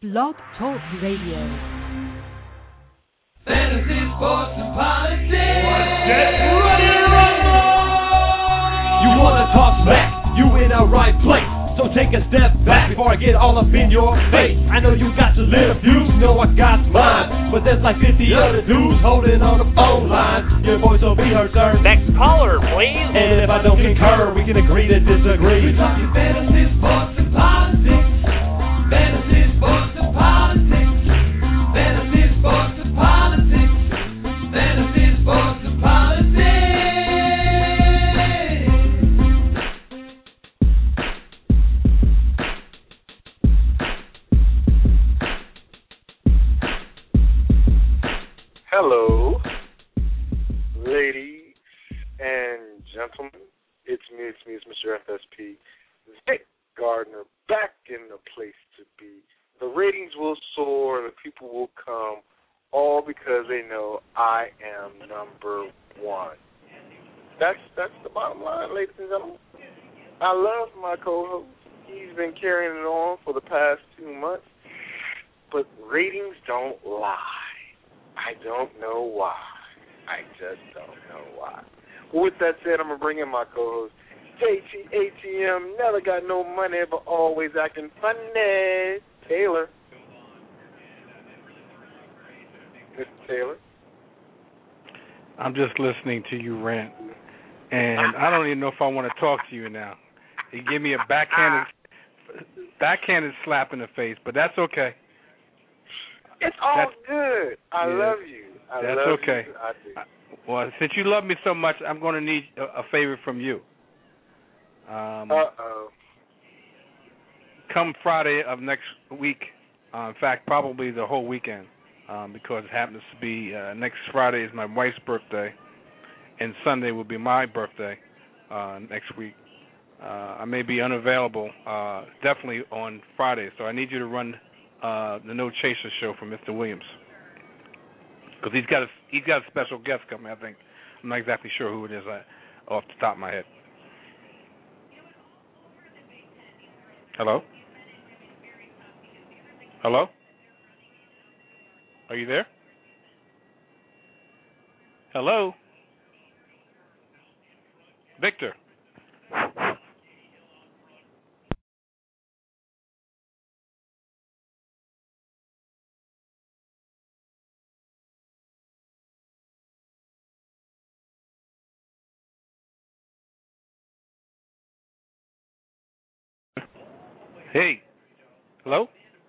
Blog Talk Radio. Fantasy, sports, and politics. Get ready to rumble! You wanna talk smack? You in the right place. So take a step back before I get all up in your face. I know you got your little views, you know I got mine. But there's like 50 other dudes holding on the phone line. Your voice will be heard, sir. Next caller, please. And if I don't concur, we can agree to disagree. We're talking fantasy, sports, and politics. Fantasy, sports, and politics. Fantasy, sports, and politics. Fantasy, sports, and politics. Hello, ladies and gentlemen. It's me, Mr. FSP, Vic Gardner, back in the place to be. The ratings will soar, the people will come, all because they know I am number one. That's the bottom line, ladies and gentlemen. I love my co-host. He's been carrying it on for the past 2 months, but ratings don't lie. I don't know why. I just don't know why. Well, with that said, I'm going to bring in my co-host, JT ATM, never got no money, but always acting funny, Taylor. Mr. Taylor? I'm just listening to you rant, and I don't even know if I want to talk to you now. You give me a backhanded slap in the face, but that's okay. It's all good. I love you. That's okay. I do. Well, since you love me so much, I'm going to need a favor from you. Uh-oh. Come Friday of next week, in fact, probably the whole weekend, because it happens to be next Friday is my wife's birthday, and Sunday will be my birthday next week. I may be unavailable definitely on Friday, so I need you to run the No Chaser show for Mr. Williams, because he's got a special guest coming. I think I'm not exactly sure who it is off the top of my head. Hello? Hello? Are you there? Hello? Victor? Hey. Hello?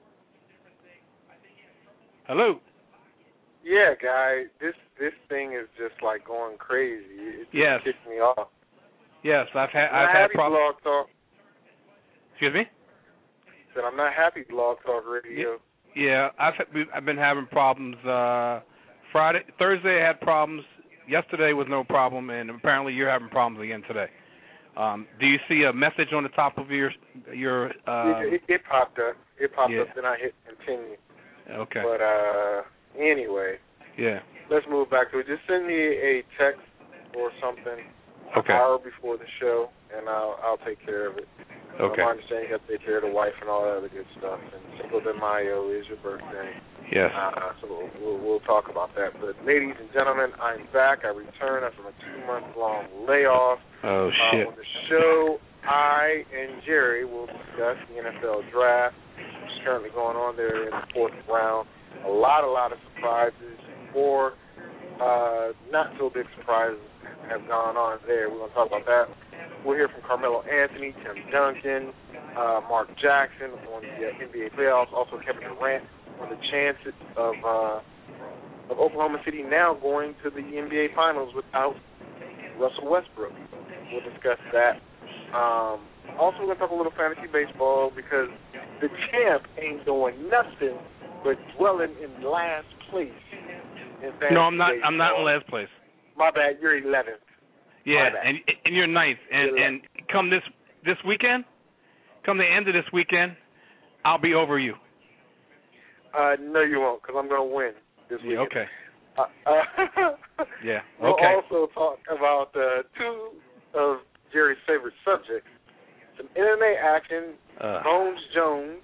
Hello? Yeah, guy, this thing is just like going crazy. It just kicked me off. Yes, I've had problems. Blog Talk. Excuse me? Said I'm not happy Blog Talk Radio. Yeah, I've been having problems. Thursday I had problems. Yesterday was no problem, and apparently you're having problems again today. Do you see a message on the top of your? It popped up. It popped up. Then I hit continue. Okay. But anyway. Yeah. Let's move back to it. Just send me a text or something an hour before the show, and I'll take care of it. Okay. I understand you have to take care of the wife and all that other good stuff. And Cinco de Mayo is your birthday. Yes. So we'll talk about that. But ladies and gentlemen, I'm back. I return after a 2-month-long layoff. Oh shit. On the show, I and Jerry will discuss the NFL draft, which is currently going on there in the 4th round. A lot of surprises. More not so big surprises have gone on there. We're going to talk about that. We'll hear from Carmelo Anthony, Tim Duncan, Mark Jackson on the NBA playoffs, also Kevin Durant on the chances of Oklahoma City now going to the NBA Finals without Russell Westbrook. We'll discuss that. Also, we're going to talk a little fantasy baseball because the champ ain't doing nothing but dwelling in last place in fantasy No, I'm not. baseball. I'm not in last place. My bad. You're 11th. Yeah, and you're ninth. And come this weekend, come the end of this weekend, I'll be over you. No, you won't, because I'm going to win this weekend. Okay. Yeah. We'll Okay. also talk about two of Jerry's favorite subjects: some MMA action, Bones Jones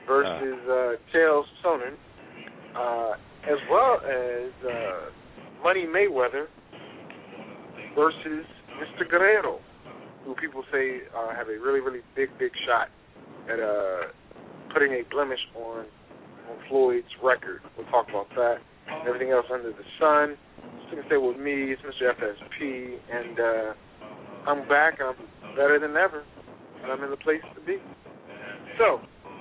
versus Chael Sonnen, as well as Money Mayweather versus Mr. Guerrero, who people say have a really, really big shot at putting a blemish on Floyd's record. We'll talk about that. Everything else under the sun. So you can stay with me. It's Mr. FSP, and I'm back. I'm better than ever, and I'm in the place to be. So,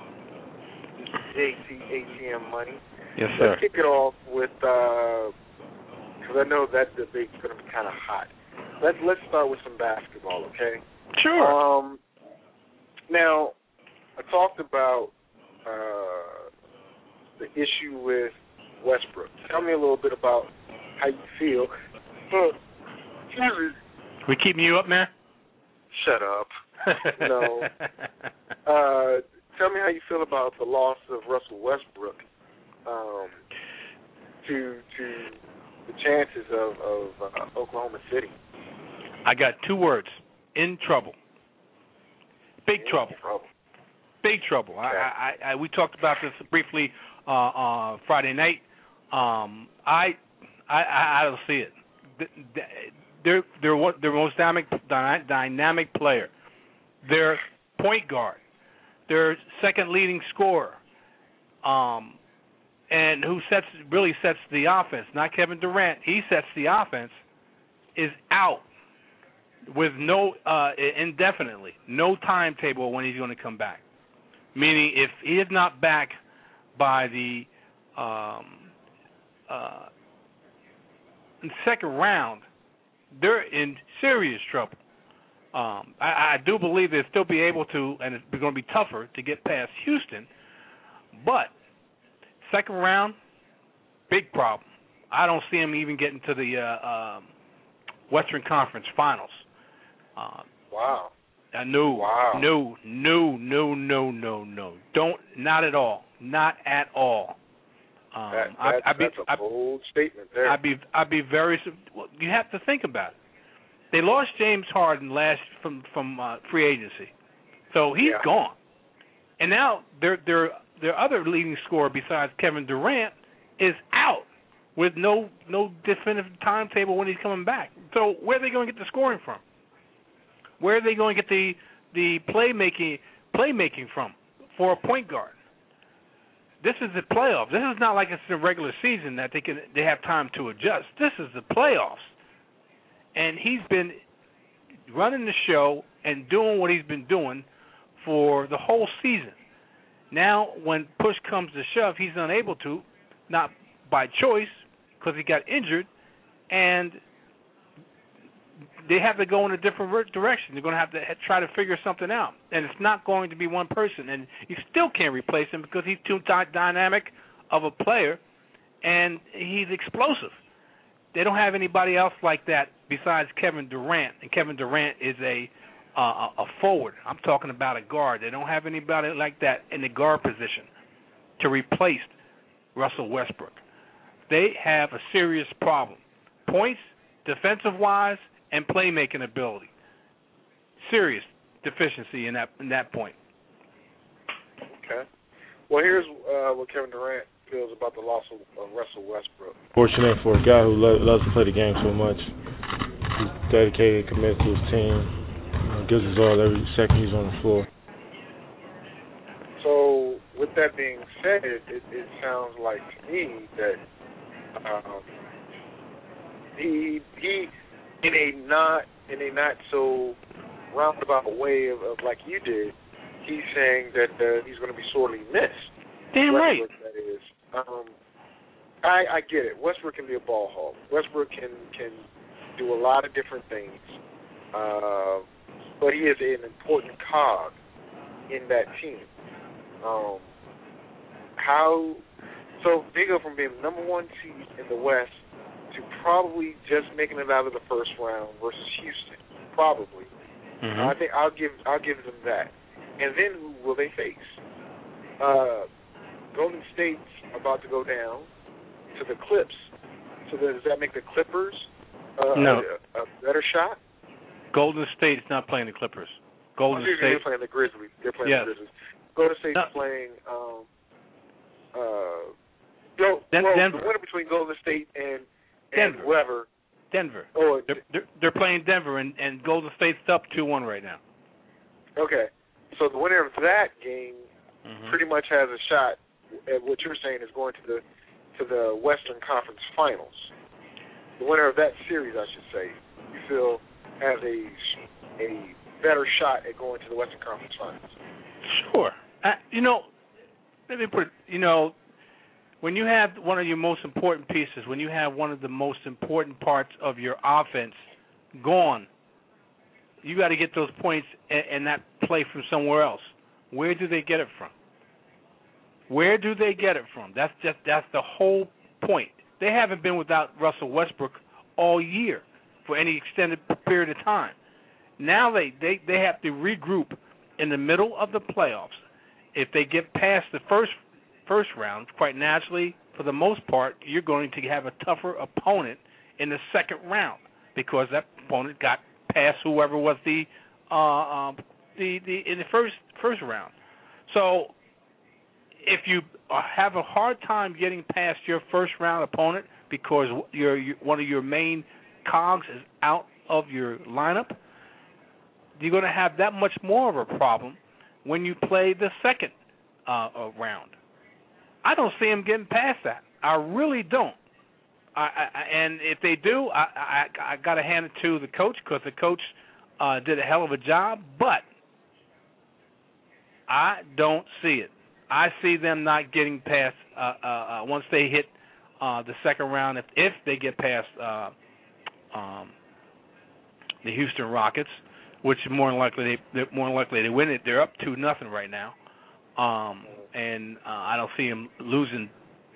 JT ATM Money. Yes, sir. Let's kick it off with, because I know that debate's going to be kind of hot. Let's start with some basketball, okay? Sure. Now, I talked about the issue with Westbrook. Tell me a little bit about how you feel. We keeping you up, man? Shut up. No. Tell me how you feel about the loss of Russell Westbrook to the chances of Oklahoma City. I got 2 words. In trouble. Big trouble. Big trouble. Okay. We talked about this briefly Friday night. I don't see it. They're their most dynamic player. Their point guard. Their second leading scorer. And who really sets the offense, not Kevin Durant. He sets the offense, is out with no indefinitely, no timetable when he's going to come back. Meaning, if he is not back by the second round, they're in serious trouble. I do believe they'll still be able to, and it's going to be tougher to get past Houston, but second round, big problem. I don't see him even getting to the Western Conference Finals. Wow. No. Wow. No. Don't. Not at all. Not at all. That's a bold statement there. I'd be very. Well, you have to think about it. They lost James Harden from free agency, so he's gone, and now their other leading scorer besides Kevin Durant is out with no definitive timetable when he's coming back. So where are they going to get the scoring from? Where are they going to get the playmaking from for a point guard? This is the playoffs. This is not like it's the regular season that they have time to adjust. This is the playoffs. And he's been running the show and doing what he's been doing for the whole season. Now, when push comes to shove, he's unable to, not by choice, because he got injured, and they have to go in a different direction. They're going to have to try to figure something out. And it's not going to be one person. And you still can't replace him because he's too dynamic of a player, and he's explosive. They don't have anybody else like that besides Kevin Durant, and Kevin Durant is a forward. I'm talking about a guard. They don't have anybody like that in the guard position to replace Russell Westbrook. They have a serious problem. Points, defensive-wise, and playmaking ability. Serious deficiency in that point. Okay. Well, here's what Kevin Durant feels about the loss of Russell Westbrook. Fortunate for a guy who loves to play the game so much. He's dedicated, committed to his team. Gives his all every second he's on the floor. So, with that being said, it sounds like to me that he in a not so roundabout way of like you did, he's saying that he's going to be sorely missed. Damn right. That is. I get it. Westbrook can be a ball hog. Westbrook can do a lot of different things, but he is an important cog in that team. So they go from being the number one seed in the West to probably just making it out of the first round versus Houston, probably. Mm-hmm. I think I'll give them that. And then who will they face? Golden State's about to go down to the Clips. So does that make the Clippers no. a better shot? Golden State's not playing the Clippers. Golden State. They're playing the Grizzlies. They're playing the Grizzlies. Golden State's playing. The winner between Golden State and Denver. Whoever. Denver. Oh, they're playing Denver, and Golden State's up 2-1 right now. Okay, so the winner of that game pretty much has a shot at what you're saying is going to the Western Conference Finals. The winner of that series, I should say, you feel has a better shot at going to the Western Conference Finals. Sure. Let me put it, when you have one of your most important pieces, when you have one of the most important parts of your offense gone, you got to get those points and not play from somewhere else. Where do they get it from? Where do they get it from? That's the whole point. They haven't been without Russell Westbrook all year for any extended period of time. Now they have to regroup in the middle of the playoffs. If they get past the first round, quite naturally, for the most part, you're going to have a tougher opponent in the second round because that opponent got past whoever was in the first round. So if you have a hard time getting past your first round opponent because one of your main cogs is out of your lineup, you're going to have that much more of a problem when you play the second round. I don't see them getting past that. I really don't. And if they do, I got to hand it to the coach because the coach did a hell of a job, but I don't see it. I see them not getting past once they hit the second round. If they get past the Houston Rockets, which more than likely they win it. They're up 2-0 right now, and I don't see them losing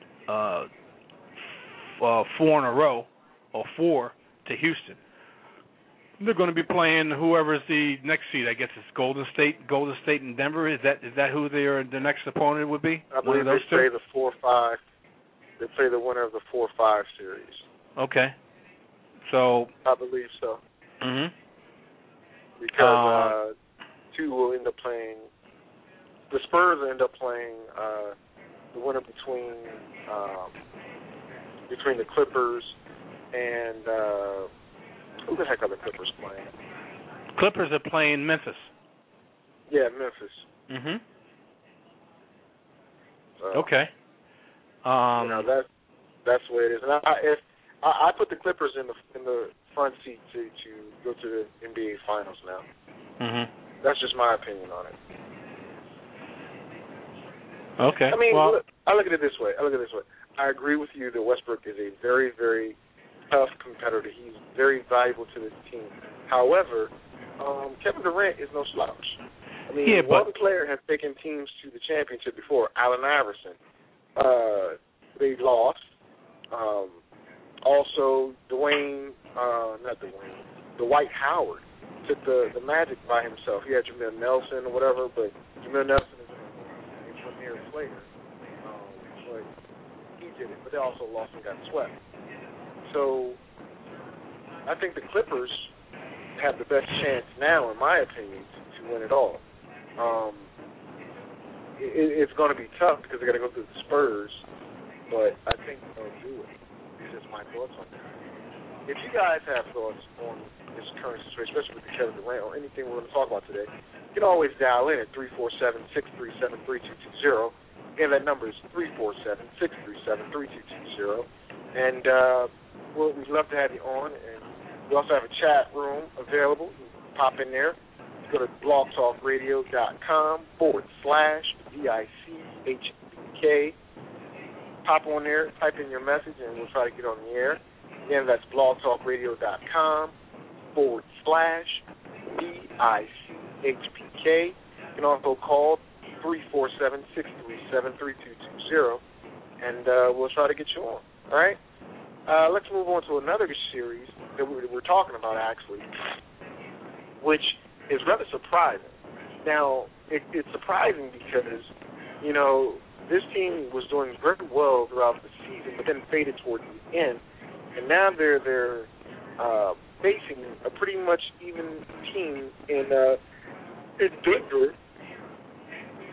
4 in a row or 4 to Houston. They're going to be playing whoever's the next seed. I guess it's Golden State and Denver. Is that who their next opponent would be? I believe they play the 4-5. They play the winner of the 4-5 series. Okay. So I believe so. Mhm. Because two will end up playing. The Spurs will end up playing the winner between the Clippers and who the heck are the Clippers playing? Clippers are playing Memphis. Yeah, Memphis. Mhm. So, okay. That's the way it is. And I put the Clippers in the front seat to go to the NBA Finals now. Mhm. That's just my opinion on it. Okay. I mean, well, I look at it this way. I agree with you that Westbrook is a very, very tough competitor. He's very valuable to the team. However, Kevin Durant is no slouch. I mean, one player has taken teams to the championship before, Allen Iverson. They lost. Also, Dwight Howard took the Magic by himself. He had Jameer Nelson or whatever, but Jameer Nelson is a premier player. But he did it. But they also lost and got swept. So I think the Clippers have the best chance now, in my opinion, to win it all. It's going to be tough because they're going to go through the Spurs, but I think they'll do it. These are my thoughts on that. If you guys have thoughts on this current situation, especially with the Kevin Durant or anything we're going to talk about today, you can always dial in at 347-637-3220. Again, that number is 347-637-3220. And we'd love to have you on. And we also have a chat room available. You can pop in there. Go to blogtalkradio.com/VICHBK. Pop on there, type in your message, and we'll try to get on the air. Again, that's blogtalkradio.com/VICHBK. You can also call 347-637-3220, and we'll try to get you on. All right? Let's move on to another series that we're talking about, actually, which is rather surprising. Now, it's surprising because, this team was doing very well throughout the season, but then faded towards the end, and now they're facing a pretty much even team in Denver.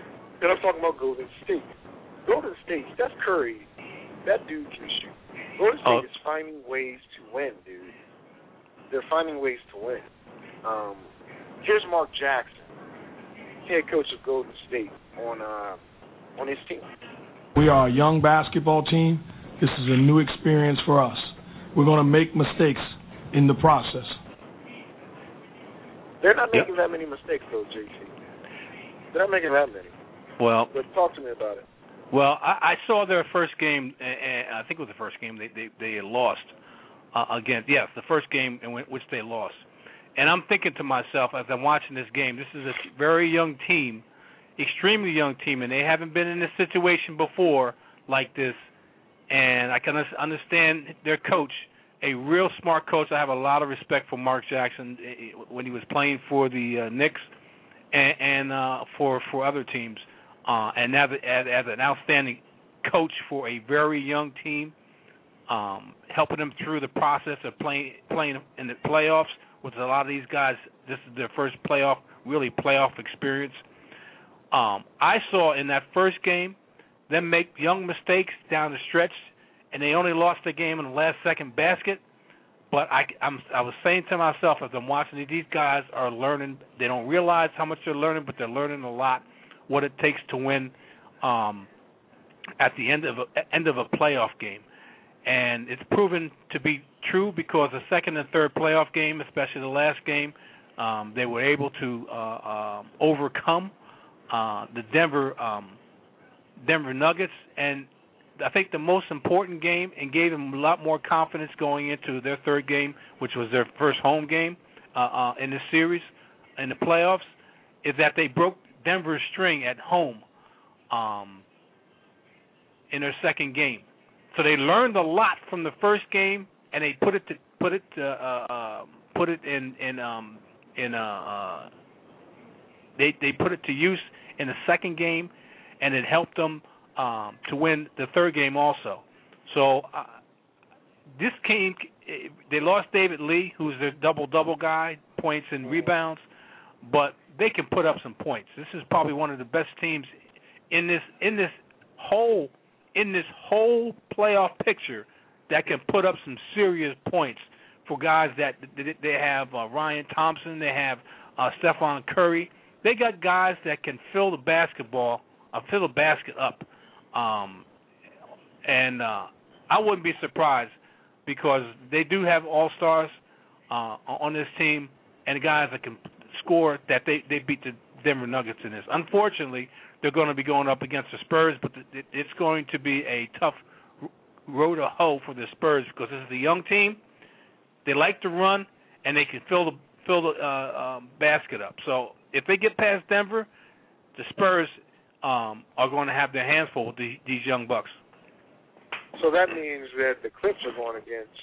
And I'm talking about Golden State. Golden State, Steph Curry, that dude can shoot. Golden State is finding ways to win, dude. They're finding ways to win. Here's Mark Jackson, head coach of Golden State, on his team. We are a young basketball team. This is a new experience for us. We're going to make mistakes in the process. They're not making that many mistakes, though, JC. They're not making that many. Well, but talk to me about it. Well, I saw their first game. I think it was the first game they had lost against. Yes, the first game in which they lost. And I'm thinking to myself as I'm watching this game, this is a very young team, extremely young team, and they haven't been in this situation before like this. And I can understand their coach, a real smart coach. I have a lot of respect for Mark Jackson when he was playing for the Knicks and for other teams. And now as an outstanding coach for a very young team, helping them through the process of playing in the playoffs. With a lot of these guys, this is their first playoff experience. I saw in that first game them make young mistakes down the stretch, and they only lost the game in the last second basket. But I was saying to myself as I'm watching, these guys are learning. They don't realize how much they're learning, but they're learning a lot. What it takes to win at the end of a playoff game. And it's proven to be true because the second and third playoff game, especially the last game, they were able to overcome the Denver Nuggets. And I think the most important game and gave them a lot more confidence going into their third game, which was their first home game in this series in the playoffs, is that they broke Denver's string at home in their second game. So they learned a lot from the first game, and they put it to use in the second game, and it helped them to win the third game also. So this game, they lost David Lee, who's their double-double guy, points and rebounds, but they can put up some points. This is probably one of the best teams in this whole playoff picture that can put up some serious points for guys that they have Ryan Thompson, they have Stephon Curry. They got guys that can fill the basket up. And I wouldn't be surprised because they do have all-stars on this team and guys that can score that they beat the Denver Nuggets in this. Unfortunately, they're going to be going up against the Spurs, but it's going to be a tough road to hoe for the Spurs because this is a young team. They like to run, and they can fill the basket up. So if they get past Denver, the Spurs are going to have their hands full with these young bucks. So that means that the Clips are going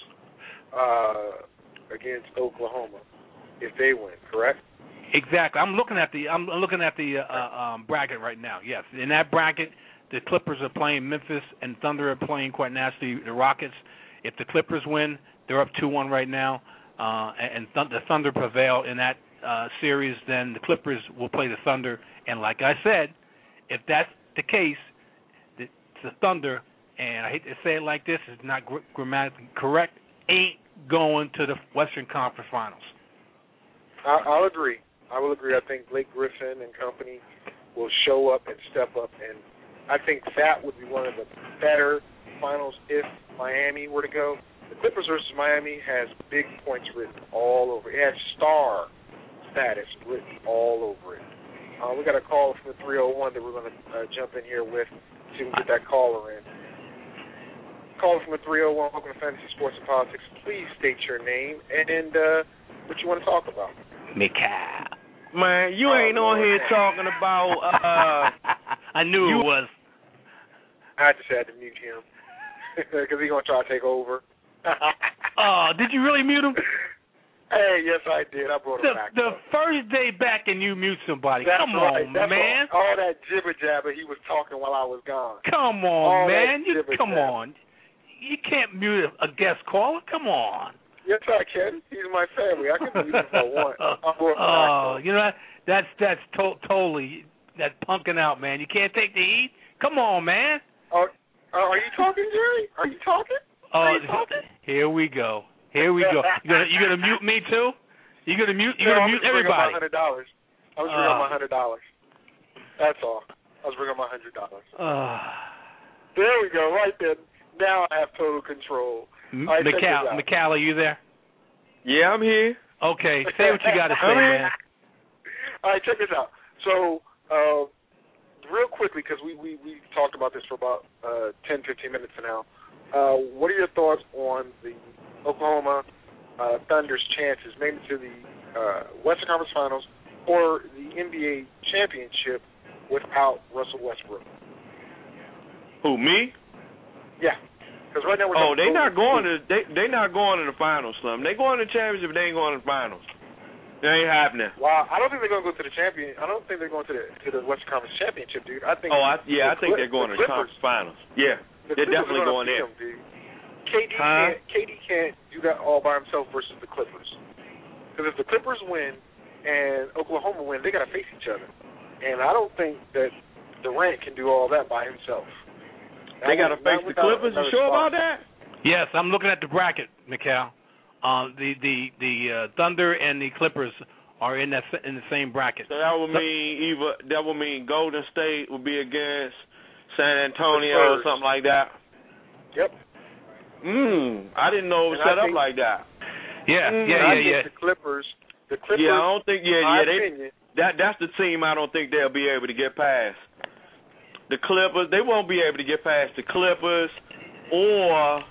against Oklahoma if they win, correct? Exactly. I'm looking at the bracket right now. Yes, in that bracket, the Clippers are playing Memphis, and Thunder are playing quite naturally the Rockets. If the Clippers win, they're up 2-1 right now, and the Thunder prevail in that series. Then the Clippers will play the Thunder, and like I said, if that's the case, the Thunder, and I hate to say it like this, it's not grammatically correct, ain't going to the Western Conference Finals. I'll agree. I will agree. I think Blake Griffin and company will show up and step up, and I think that would be one of the better finals if Miami were to go. The Clippers versus Miami has big points written all over it. It has star status written all over it. We got a call from the 301 that we're going to jump in here with, see if we can get that caller in. Caller from the 301, welcome to Fantasy Sports and Politics. Please state your name and what you want to talk about. Mika. Man, you ain't on here talking about. I knew it was. I just had to mute him because he's going to try to take over. Did you really mute him? Hey, yes, I did. I brought him back. The first day back and you mute somebody. That's Come right. on, That's man. All that jibber-jabber he was talking while I was gone. Come on, man. Come on. You can't mute a guest caller. Come on. Yes, I can. He's my family. I can mute him if I want. You know that's totally. that's punking out, man. You can't take the heat. Come on, man. Are you talking, Jerry? Are you talking? Here we go. You gonna mute me too? You gonna mute everybody? $100. I was bringing up my $100. That's all. I was bringing up my $100. There we go, right there. Now I have total control. Right, Mikal, are you there? Yeah, I'm here. Okay, say what you got to say, man. All right, check this out. So, real quickly, because we talked about this for about 10, 15 minutes now, what are your thoughts on the Oklahoma Thunder's chances, maybe to the Western Conference Finals or the NBA championship without Russell Westbrook? Who, me? Yeah. Because right now they're not going to the finals, Slim. They going to the championship, they ain't going to the finals. It ain't happening. Well, I don't think they're going to go to the champion. I don't think they're going to the Western Conference championship, dude. I think. I think they're going to the conference finals. Yeah, they're definitely going there. KD can't do that all by himself versus the Clippers. Because if the Clippers win and Oklahoma win, they got to face each other. And I don't think that Durant can do all that by himself. They got to face the Clippers. You sure about that? Yes, I'm looking at the bracket, Mikal. The Thunder and the Clippers are in the same bracket. So that would mean Golden State would be against San Antonio or something like that. Yep. I didn't know it was set up like that. Yeah. The Clippers. Yeah, I don't think. That's the team. I don't think they'll be able to get past. The Clippers, they won't be able to get past the Clippers or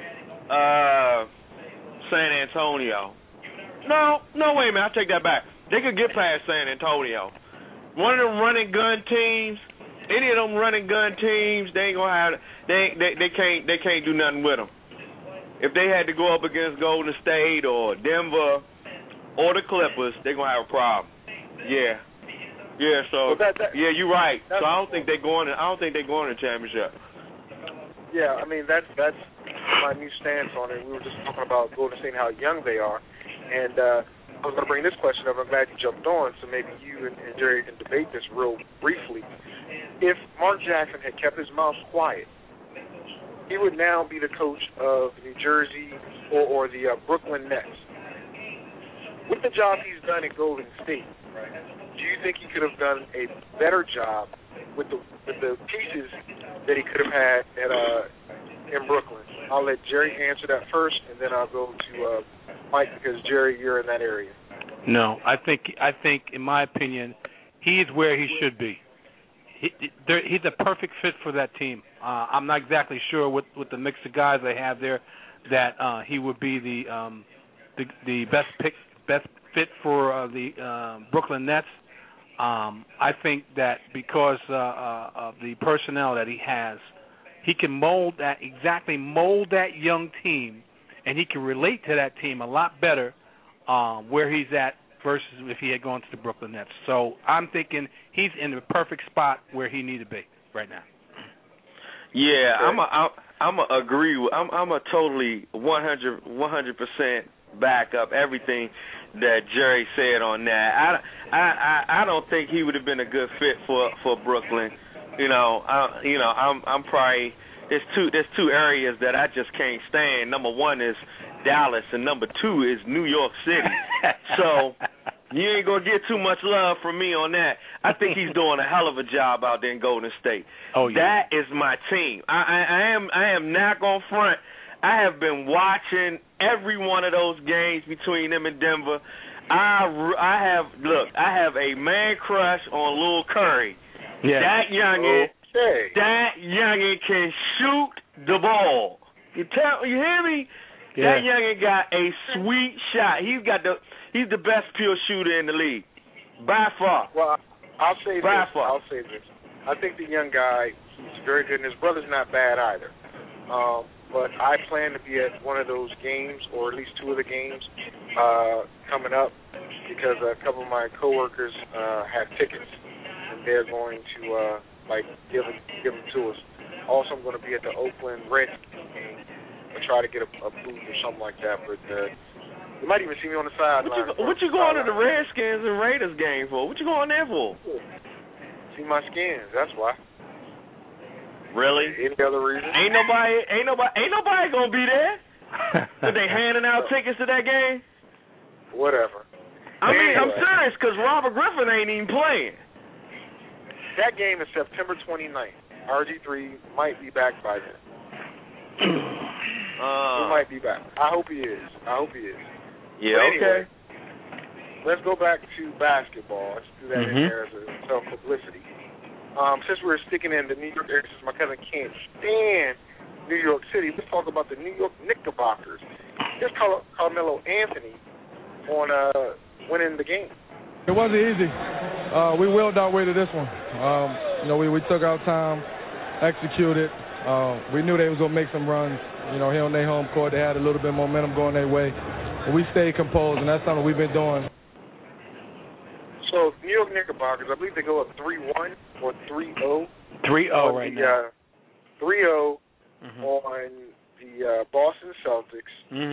San Antonio. No, wait a minute. I take that back. They could get past San Antonio. One of them running gun teams, any of them running gun teams, they ain't gonna have. They can't do nothing with them. If they had to go up against Golden State or Denver or the Clippers, they're gonna have a problem. Yeah. Yeah, so you're right. So I don't think they're going to the championship. Yeah, I mean that's my new stance on it. We were just talking about Golden State and how young they are, and I was going to bring this question up. I'm glad you jumped on, so maybe you and Jerry can debate this real briefly. If Mark Jackson had kept his mouth quiet, he would now be the coach of New Jersey or the Brooklyn Nets. With the job he's done at Golden State, do you think he could have done a better job with the pieces that he could have had in Brooklyn? I'll let Jerry answer that first, and then I'll go to Mike because Jerry, you're in that area. No, I think in my opinion, he's where he should be. He's a perfect fit for that team. I'm not exactly sure with the mix of guys they have there that he would be the best fit for the Brooklyn Nets. I think that because of the personnel that he has, he can mold that young team, and he can relate to that team a lot better where he's at versus if he had gone to the Brooklyn Nets. So I'm thinking he's in the perfect spot where he needs to be right now. Yeah, I'm a agree with. I'm a totally 100% back up everything that Jerry said on that. I don't think he would have been a good fit for Brooklyn. I'm probably there's two areas that I just can't stand. Number one is Dallas, and number two is New York City. So you ain't gonna get too much love from me on that. I think he's doing a hell of a job out there in Golden State. Oh yeah, that is my team. I am not gonna front. I have been watching every one of those games between them and Denver. I have a man crush on Lil Curry. Yeah. That youngin can shoot the ball. You hear me? Yeah. That youngin got a sweet shot. He's the best pure shooter in the league, by far. Well, I'll say this. I think the young guy, he's very good, and his brother's not bad either. But I plan to be at one of those games, or at least two of the games coming up, because a couple of my coworkers have tickets, and they're going to give them to us. Also, I'm going to be at the Oakland Redskins game and try to get a booth or something like that. But you might even see me on the sideline. What you going to the Redskins and Raiders game for? What you going there for? See my skins. That's why. Really? Any other reason? Ain't nobody gonna be there. But they handing out tickets to that game? Whatever. I mean, I'm serious, because Robert Griffin ain't even playing. That game is September 29th. RG3 might be back by then. He might be back. I hope he is. Yeah, but anyway, okay. Let's go back to basketball. Let's do that in there as a self-publicity. Since we're sticking in the New York area, since my cousin can't stand New York City, let's talk about the New York Knickerbockers. Here's Carmelo Anthony on winning the game. It wasn't easy. We willed our way to this one. We took our time, executed. We knew they was going to make some runs. Here on their home court, they had a little bit of momentum going their way. But we stayed composed, and that's something we've been doing. So, New York Knickerbockers, I believe they go up 3-1 or 3-0. 3-0 right now. 3-0 on the Boston Celtics.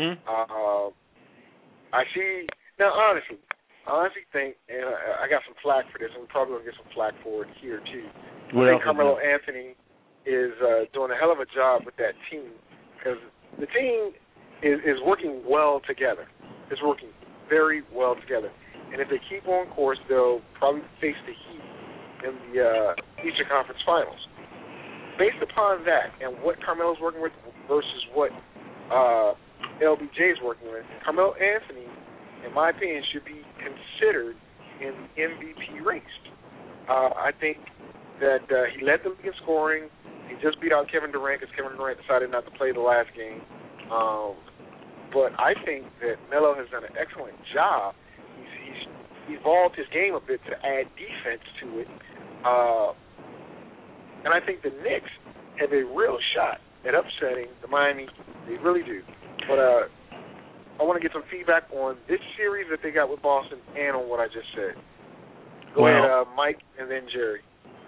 I see. Now, honestly, I think, and I got some flack for this, and we're probably going to get some flack for it here, too. I think Carmelo Anthony is doing a hell of a job with that team, because the team is working well together. It's working very well together. And if they keep on course, they'll probably face the Heat in the Eastern Conference Finals. Based upon that and what Carmelo's working with versus what LBJ is working with, Carmelo Anthony, in my opinion, should be considered in the MVP race. I think that he led the league in scoring. He just beat out Kevin Durant because Kevin Durant decided not to play the last game. But I think that Melo has done an excellent job. He's evolved his game a bit to add defense to it. And I think the Knicks have a real shot at upsetting the Miami. They really do. But I want to get some feedback on this series that they got with Boston and on what I just said. Go ahead, Mike, and then Jerry.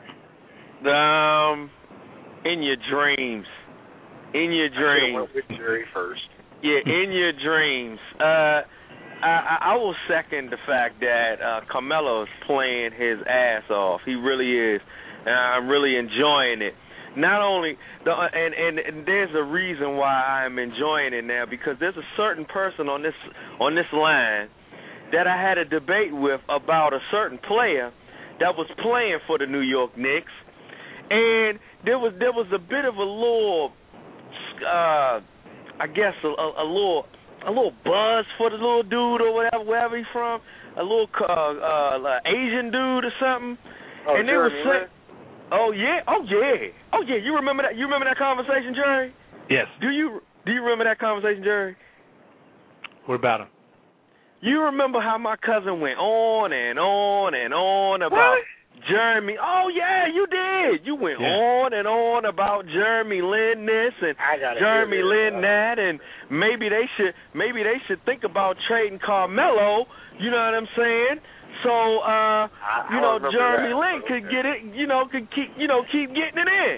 In your dreams. In your dreams. I went with Jerry first. Yeah, in your dreams. I will second the fact that Carmelo is playing his ass off. He really is. And I'm really enjoying it. Not only, and there's a reason why I'm enjoying it now, because there's a certain person on this line that I had a debate with about a certain player that was playing for the New York Knicks, and there was a bit of a little, I guess a little buzz for the little dude or wherever he's from, a little Asian dude or something, and they were saying. Oh yeah. You remember that? You remember that conversation, Jerry? Yes. Do you remember that conversation, Jerry? What about him? You remember how my cousin went on and on and on about Jeremy? Oh yeah, you did. You went on and on about Jeremy Lin this and Jeremy Lin that, and maybe they should think about trading Carmelo. You know what I'm saying? So, Jeremy Lin could get it, could keep getting it in.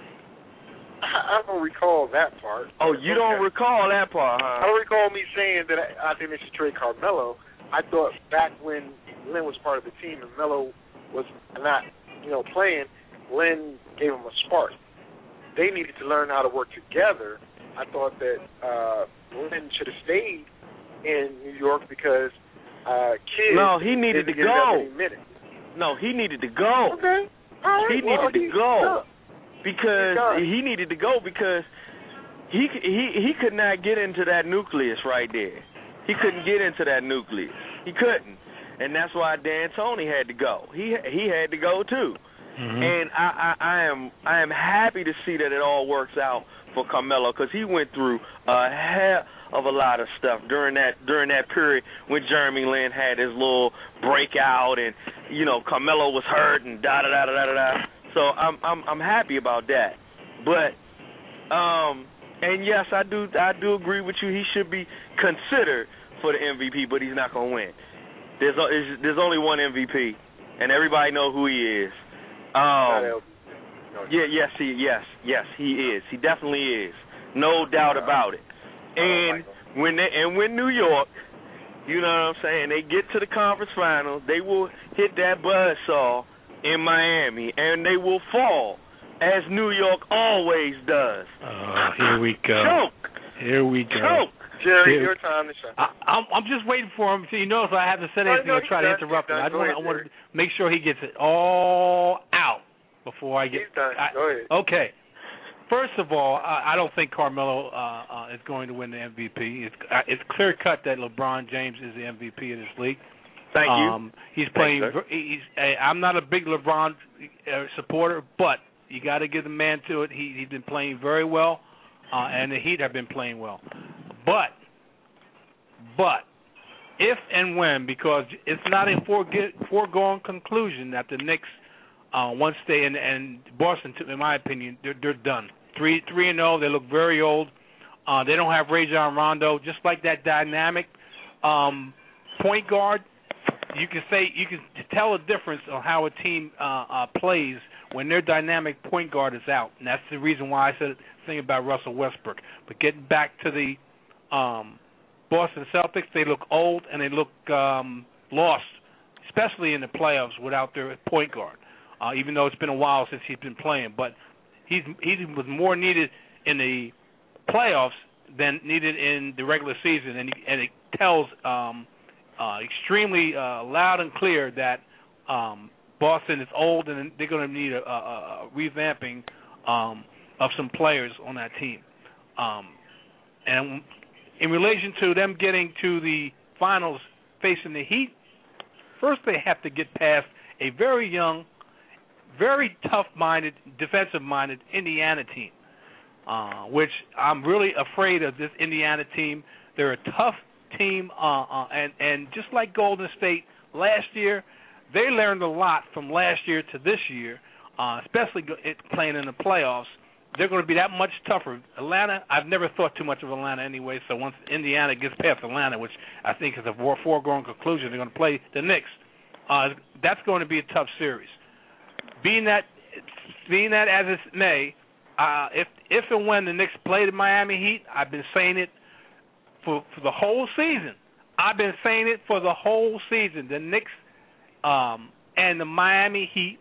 I don't recall that part. Oh, you don't recall that part, huh? I don't recall me saying that I think they should trade Carmelo. I thought back when Lin was part of the team and Melo was not, playing, Lin gave him a spark. They needed to learn how to work together. I thought that Lin should have stayed in New York because kids. No, he needed to go. No, he needed to go. Okay. All right. He needed to go because he needed to go because he could not get into that nucleus right there. He couldn't get into that nucleus. He couldn't, and that's why D'Antoni had to go. He had to go too. And I am happy to see that it all works out for Carmelo because he went through a hell of a lot of stuff during that period when Jeremy Lin had his little breakout and Carmelo was hurt and da da da da da da. So I'm happy about that. But and yes, I do agree with you. He should be considered for the MVP, but he's not gonna win. There's only one MVP, and everybody know who he is. Yes, he is. He definitely is. No doubt about it. And when New York, you know what I'm saying, they get to the conference finals, they will hit that buzzsaw in Miami, and they will fall, as New York always does. Oh, here we go. Choke. Here we go. Choke. Jerry, your time to shine. I'm just waiting for him. He knows I haven't said anything. I'll try to interrupt him. I want to make sure he gets it all out before I get. He's done. Go ahead. Okay. First of all, I don't think Carmelo is going to win the MVP. It's clear cut that LeBron James is the MVP of this league. Thank you. He's playing. I'm not a big LeBron supporter, but you got to give the man to it. He's been playing very well, and the Heat have been playing well. But if and when, because it's not a foregone conclusion that the Knicks, once they and Boston, in my opinion, they're done. 3-0. They look very old. They don't have Rajon Rondo. Just like that dynamic point guard, you can tell a difference on how a team plays when their dynamic point guard is out, and that's the reason why I said the thing about Russell Westbrook. But getting back to the Boston Celtics, they look old and they look lost, especially in the playoffs without their point guard. Even though it's been a while since he's been playing, but he was more needed in the playoffs than needed in the regular season, and it tells extremely loud and clear that Boston is old and they're going to need a revamping of some players on that team. And in relation to them getting to the finals facing the Heat, first they have to get past a very young, very tough-minded, defensive-minded Indiana team, which I'm really afraid of this Indiana team. They're a tough team, and just like Golden State last year, they learned a lot from last year to this year, especially playing in the playoffs. They're going to be that much tougher. Atlanta, I've never thought too much of Atlanta anyway, so once Indiana gets past Atlanta, which I think is a foregone conclusion, they're going to play the Knicks. That's going to be a tough series. Being that as it may, if and when the Knicks play the Miami Heat, I've been saying it for the whole season. I've been saying it for the whole season. The Knicks and the Miami Heat,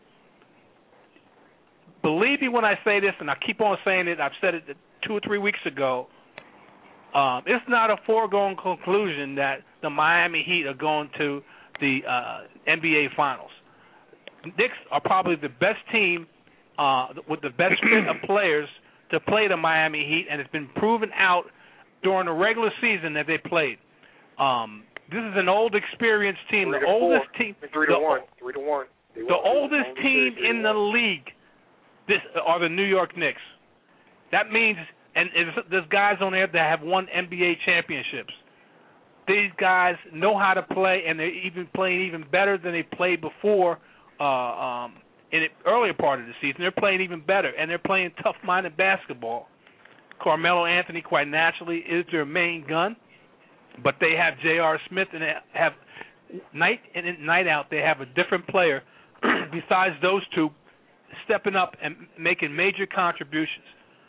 believe me when I say this, and I keep on saying it, I've said it 2 or 3 weeks ago, it's not a foregone conclusion that the Miami Heat are going to the NBA Finals. Knicks are probably the best team with the best fit of players to play the Miami Heat, and it's been proven out during the regular season that they played. This is an old, experienced team. The oldest team. 3-1. The oldest team in the league are the New York Knicks. That means, and there's guys on there that have won NBA championships. These guys know how to play, and they're even playing even better than they played before in the earlier part of the season. They're playing even better, and they're playing tough-minded basketball. Carmelo Anthony, quite naturally, is their main gun, but they have J.R. Smith, and they have night in and night out, they have a different player besides those two stepping up and making major contributions.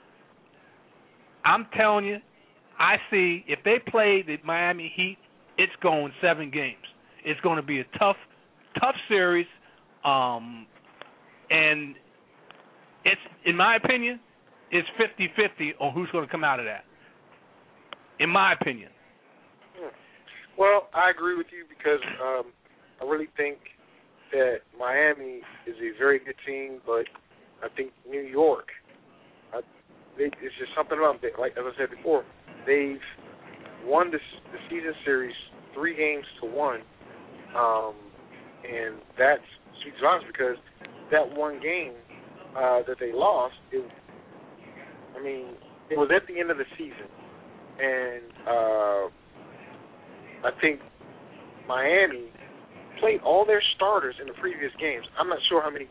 I'm telling you, I see if they play the Miami Heat, it's going 7 games. It's going to be a tough series, and it's, in my opinion, it's 50-50 on who's going to come out of that. In my opinion. Well, I agree with you because I really think that Miami is a very good team, but I think New York, it's just something about it. Like as I said before, they've won the season series 3-1, and that's speaks volumes because that one game that they lost, it was at the end of the season, and I think Miami played all their starters in the previous games. I'm not sure how many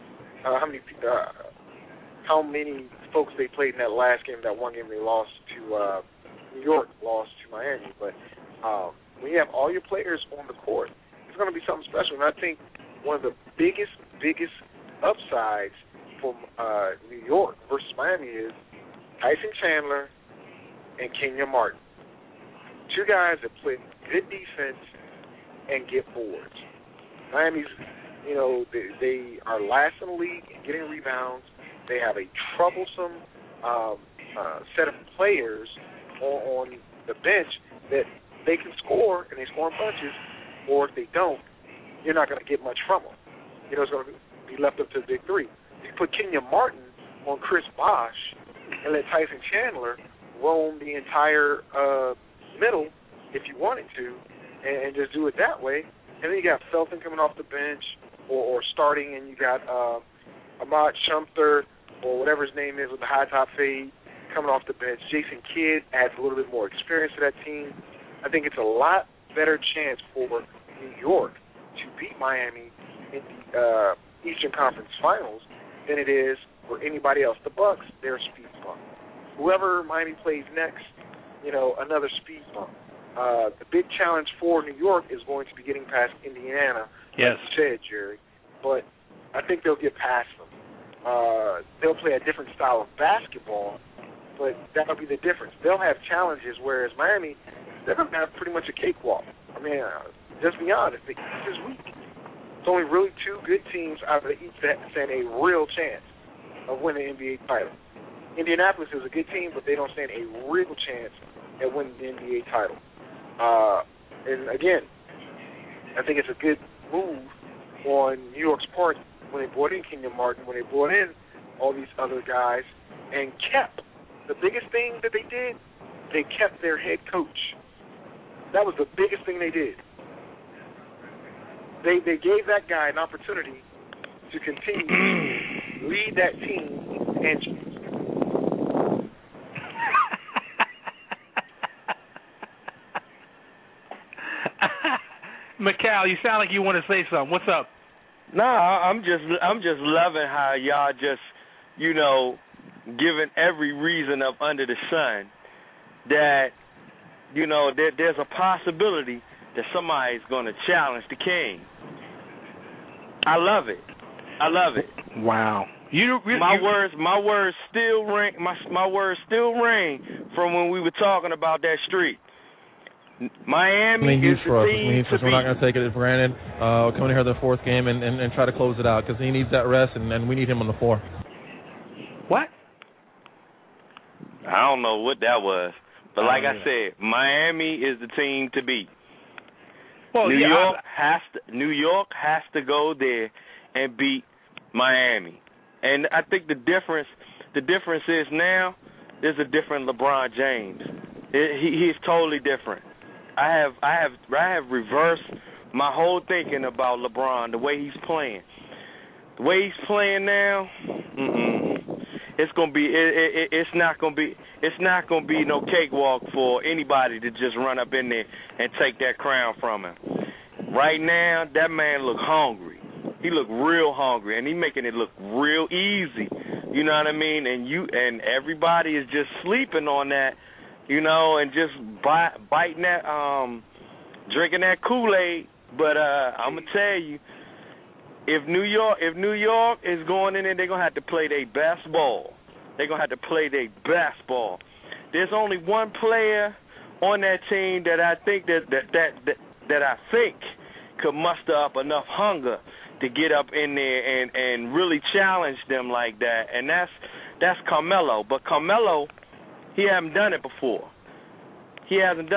folks they played in that last game, that one game they lost to New York, lost to Miami. But when you have all your players on the court, it's going to be something special. And I think one of the biggest upsides for New York versus Miami is Tyson Chandler and Kenyon Martin. 2 guys that play good defense and get boards. Miami's They are last in the league in getting rebounds. They have a troublesome set of players on the bench that they can score, and they score in bunches, or if they don't, you're not going to get much from them. It's going to be left up to the big three. You put Kenyon Martin on Chris Bosh and let Tyson Chandler roam the entire middle if you wanted to, and just do it that way. And then you got Felton coming off the bench or starting, and you got Ahmad Shumpter or whatever his name is with the high top fade coming off the bench. Jason Kidd adds a little bit more experience to that team. I think it's a lot better chance for New York to beat Miami in the Eastern Conference Finals than it is for anybody else. The Bucks, they're a speed bump. Whoever Miami plays next, another speed bump. The big challenge for New York is going to be getting past Indiana, yes, like you said, Jerry. But I think they'll get past them. They'll play a different style of basketball, but that'll be the difference. They'll have challenges, whereas Miami, they're going to have pretty much a cakewalk. I mean, just be honest, the East is weak. It's only really two good teams out of the East that stand a real chance of winning the NBA title. Indianapolis is a good team, but they don't stand a real chance at winning the NBA title. And again, I think it's a good move on New York's part when they brought in Kenyon Martin, when they brought in all these other guys, and kept the biggest thing that they did. They kept their head coach. That was the biggest thing they did. They gave that guy an opportunity to continue to lead that team and Mikal, you sound like you want to say something. What's up? No, I'm just loving how y'all just, giving every reason up under the sun that, there's a possibility that somebody's going to challenge the king. I love it. Wow. My words still ring. My words still ring from when we were talking about that streak. Miami is the team to beat. We're not going to take it for granted. Coming here the fourth game and try to close it out because he needs that rest and we need him on the floor. What? I don't know what that was, but like I said, Miami is the team to beat. Well, New York has to go there and beat Miami, and I think the difference is now there's a different LeBron James. He's totally different. I have reversed my whole thinking about LeBron, the way he's playing. The way he's playing now, it's gonna be it's not gonna be no cakewalk for anybody to just run up in there and take that crown from him. Right now, that man look hungry. He look real hungry, and he making it look real easy. You know what I mean? And everybody is just sleeping on that, and just biting that, drinking that Kool-Aid. But I'm gonna tell you, if New York is going in there, they're gonna have to play their best ball. They're gonna have to play their best ball. There's only one player on that team that I think that I think could muster up enough hunger to get up in there and really challenge them like that, and that's Carmelo. But Carmelo, he hasn't done it before. He hasn't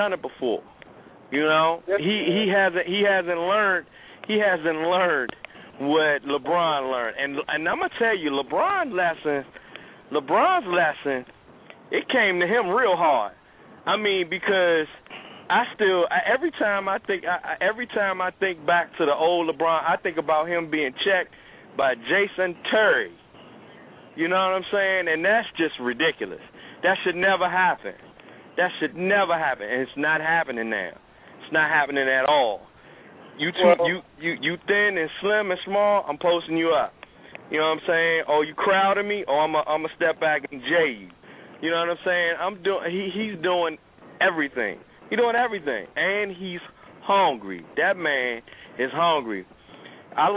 learned what LeBron learned. And I'm gonna tell you, LeBron's lesson, it came to him real hard. I mean, because every time I think back to the old LeBron, I think about him being checked by Jason Terry. You know what I'm saying? And that's just ridiculous. That should never happen. And it's not happening now. It's not happening at all. You thin and slim and small, I'm posting you up. You know what I'm saying? Oh, you crowding me? Oh, I'm a step back and jay you. You know what I'm saying? He's doing everything. He's doing everything, and he's hungry. That man is hungry. I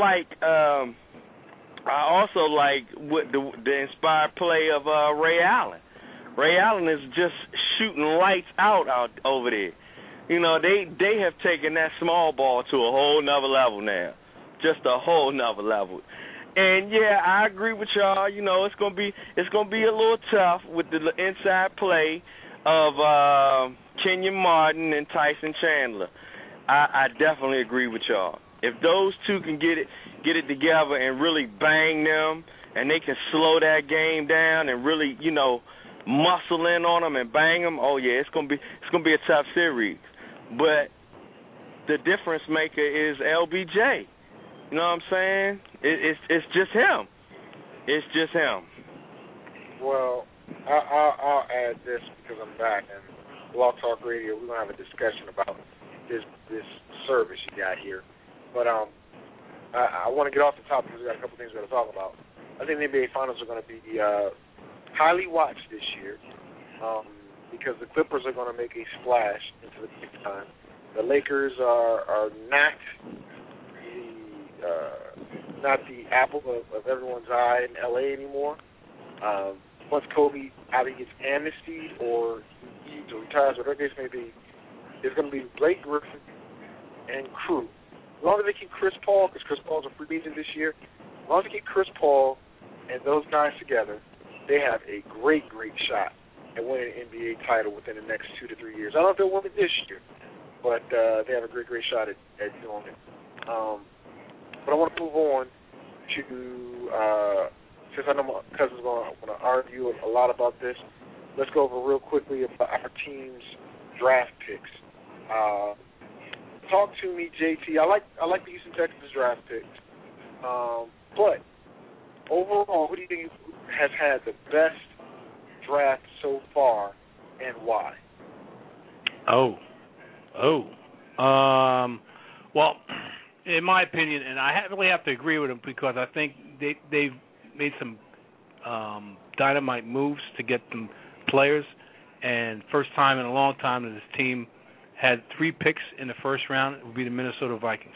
also like what the inspired play of Ray Allen. Ray Allen is just shooting lights out over there. They have taken that small ball to a whole nother level now. just a whole nother level. And yeah, I agree with y'all. You know, it's gonna be a little tough with the inside play of Kenyon Martin and Tyson Chandler. I definitely agree with y'all. If those two can get it together and really bang them, and they can slow that game down and really, you know, muscle in on them and bang them, oh yeah, it's gonna be a tough series. But the difference maker is LBJ. You know what I'm saying? It's just him. It's just him. Well, I'll add this because I'm back, and Blog Talk Radio, we're gonna have a discussion about this service you got here. But I want to get off the top because we got a couple things we're gonna talk about. I think the NBA Finals are going to be highly watched this year because the Clippers are going to make a splash into the big time. The Lakers are not the apple of everyone's eye in LA anymore. Once Kobe either gets amnestied or he retires, whatever the case may be, there's going to be Blake Griffin and crew. As long as they keep Chris Paul, because Chris Paul's a free agent this year, as long as they keep Chris Paul and those guys together, they have a great, great shot at winning an NBA title within the next 2 to 3 years. I don't know if they'll win it this year, but they have a great, great shot at doing it. But I want to move on to, since I know my cousin's going to argue a lot about this, let's go over real quickly about our team's draft picks. Talk to me, JT. I like the Houston Texans draft picks. But overall, who do you think has had the best draft so far, and why? Well, in my opinion, and I really have to agree with him because I think they've made some dynamite moves to get them players, and first time in a long time that this team had 3 picks in the first round. It would be the Minnesota Vikings.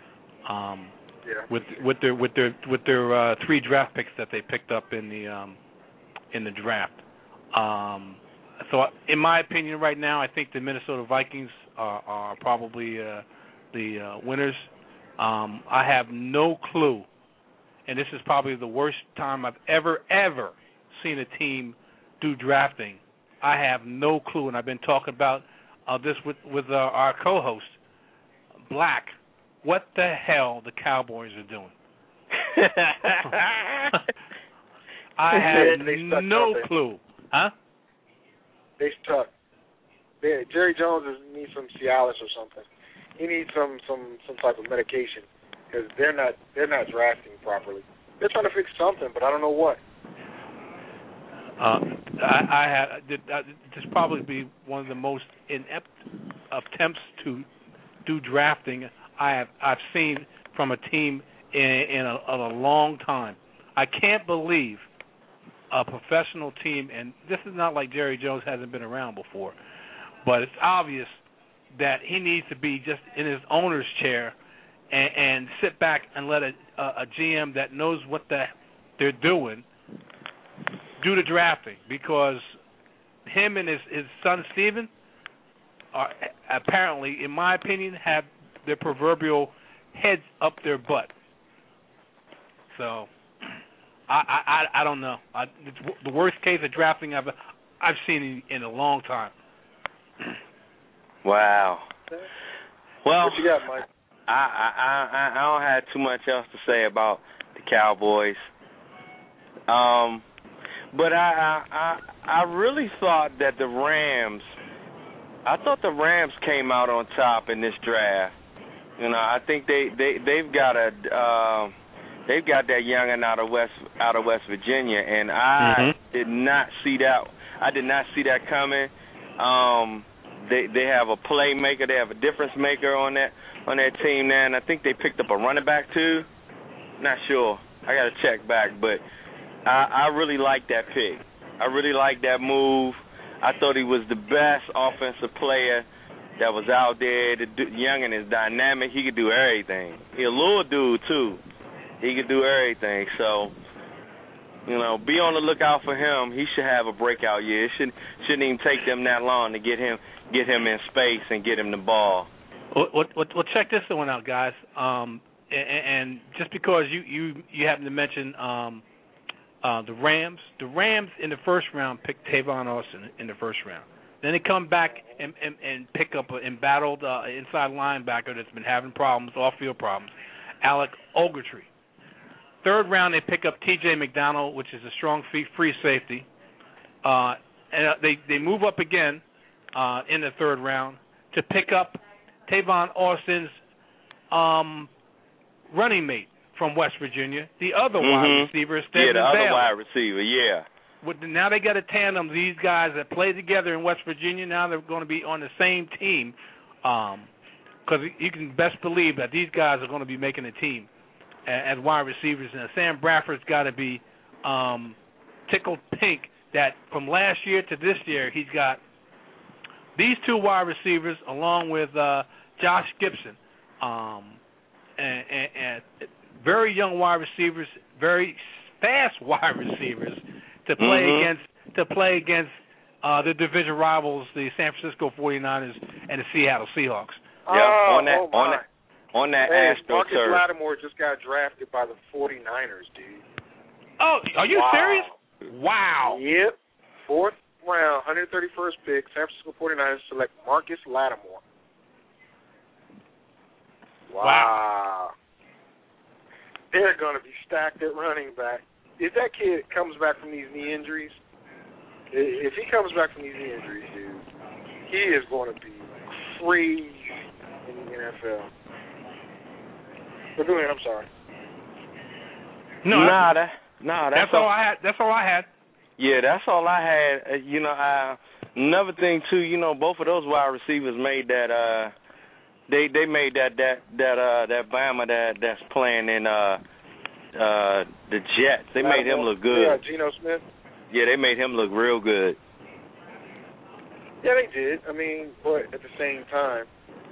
With their 3 draft picks that they picked up in the draft. So in my opinion, right now, I think the Minnesota Vikings are probably the winners. I have no clue, and this is probably the worst time I've ever seen a team do drafting. I have no clue, and I've been talking about this with our co-host, Black. What the hell the Cowboys are doing? I have no clue. Huh? They stuck. Jerry Jones needs some Cialis or something. He needs some type of medication because they're not drafting properly. They're trying to fix something, but I don't know what. This probably be one of the most inept attempts to do drafting I've seen from a team in a long time. I can't believe a professional team, and this is not like Jerry Jones hasn't been around before, but it's obvious that he needs to be just in his owner's chair and sit back and let a GM that knows what they're doing do the drafting, because him and his son Steven are apparently, in my opinion, have their proverbial heads up their butt. So I don't know. It's the worst case of drafting I've seen in a long time. Wow. Well, what you got, Mike? I don't have too much else to say about the Cowboys. But I really thought that the Rams came out on top in this draft. You know, I think they've got that youngin' out of West Virginia, and I did not see that. I did not see that coming. They have a playmaker, they have a difference maker on that team now, and I think they picked up a running back too. Not sure. I got to check back, but I really like that pick. I really like that move. I thought he was the best offensive player that was out there. The youngin' is dynamic. He could do everything. He a little dude too. He could do everything. So, you know, be on the lookout for him. He should have a breakout year. It shouldn't even take them that long to get him in space and get him the ball. Well, check this one out, guys. and just because you happen to mention the Rams in the first round picked Tavon Austin in the first round. Then they come back and pick up an embattled inside linebacker that's been having problems, off-field problems, Alec Ogletree. Third round, they pick up T.J. McDonald, which is a strong free safety. And they move up again in the third round to pick up Tavon Austin's running mate from West Virginia, the other wide receiver, Stedman the other Bell. wide receiver, Now they got a tandem. These guys that played together in West Virginia, now they're going to be on the same team. Because you can best believe that these guys are going to be making a team as wide receivers. And Sam Bradford's got to be tickled pink that from last year to this year, he's got these two wide receivers along with Josh Gibson, and very young wide receivers, very fast wide receivers to play against the division rivals, the San Francisco 49ers and the Seattle Seahawks. On that Astro Marcus turf. Lattimore just got drafted by the 49ers, dude. Oh, are you serious? Wow. Yep. Fourth round, 131st pick, San Francisco 49ers select Marcus Lattimore. Wow. They're going to be stacked at running back. If that kid comes back from these knee injuries, if he comes back from these knee injuries, dude, he is going to be crazy in the NFL. But go ahead, I'm sorry. That's all I had. That's all I had. Yeah, that's all I had. Another thing too, both of those wide receivers made that. They made that Bama that's playing in the Jets. They made him look good. Yeah, Geno Smith. Yeah, they made him look real good. Yeah, they did. I mean, but at the same time,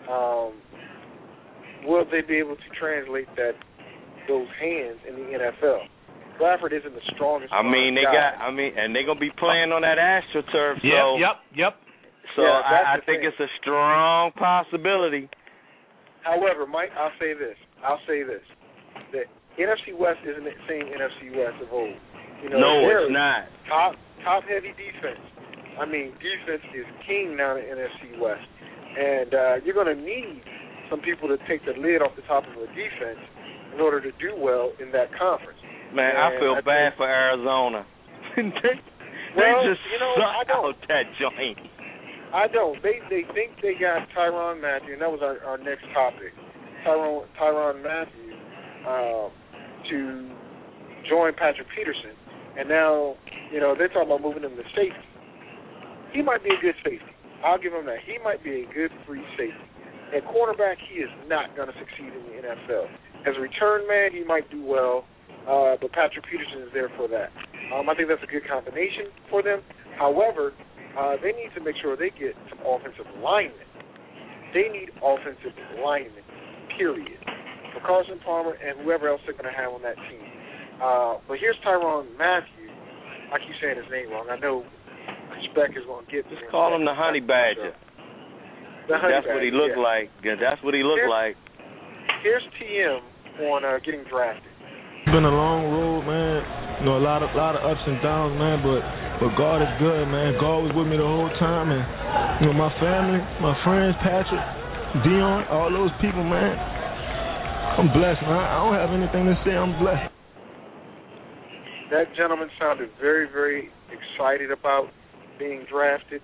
will they be able to translate those hands in the NFL? Bradford isn't the strongest. And they're gonna be playing on that AstroTurf. Yep. So I think it's a strong possibility. However, Mike, I'll say this. The NFC West isn't the same NFC West of old. No, it's not. Top heavy defense. I mean, defense is king now in the NFC West, and you're going to need some people to take the lid off the top of a defense in order to do well in that conference. Man, I feel bad for Arizona. they just suck out that joint. I don't. They think they got Tyrann Mathieu, and that was our next topic. Tyrann Mathieu to join Patrick Peterson, and now they're talking about moving him to safety. He might be a good safety. I'll give him that. He might be a good free safety. At cornerback, he is not going to succeed in the NFL. As a return man, he might do well, but Patrick Peterson is there for that. I think that's a good combination for them. However, they need to make sure they get some offensive linemen. They need offensive linemen, period, for Carson Palmer and whoever else they're going to have on that team. But here's Tyrann Mathieu. I keep saying his name wrong. I know Speck is going to get Just call him the Honey Badger. That's what he looked like. Yeah, that's what he looked like. Here's TM on getting drafted. It's been a long road, man. A lot of ups and downs, man. But God is good, man. God was with me the whole time, and my family, my friends, Patrick, Dion, all those people, man. I'm blessed, man. I don't have anything to say. I'm blessed. That gentleman sounded very, very excited about being drafted.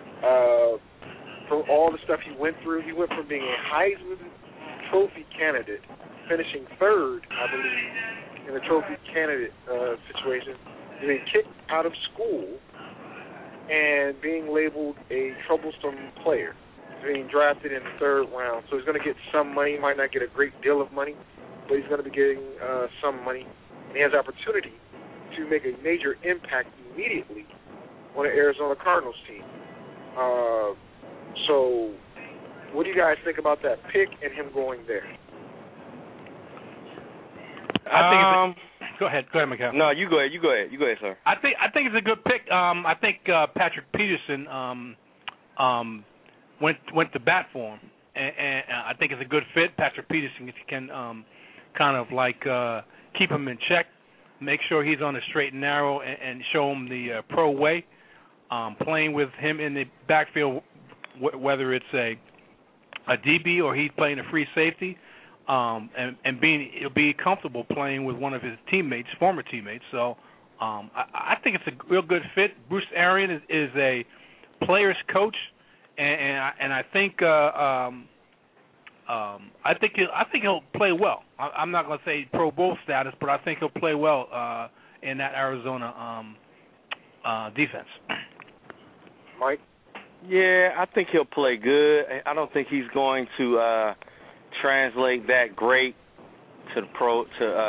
For all the stuff he went through, he went from being a Heisman Trophy candidate, finishing third, I believe, in the trophy candidate situation, to being kicked out of school and being labeled a troublesome player, being drafted in the third round. So he's going to get some money. He might not get a great deal of money, but he's going to be getting some money. And he has opportunity to make a major impact immediately on the Arizona Cardinals team. So what do you guys think about that pick and him going there? I think go ahead, Mikhail. No, you go ahead, sir. I think it's a good pick. I think Patrick Peterson went to bat for him, and I think it's a good fit. Patrick Peterson kind of like keep him in check, make sure he's on the straight and narrow, and show him the pro way. Playing with him in the backfield, whether it's a DB or he's playing a free safety, and he'll be comfortable playing with one of his teammates, former teammates. So I think it's a real good fit. Bruce Arians is a player's coach, and I think he'll play well. I'm not going to say Pro Bowl status, but I think he'll play well in that Arizona defense. Mike? Yeah, I think he'll play good. I don't think he's going to translate that great to the pros.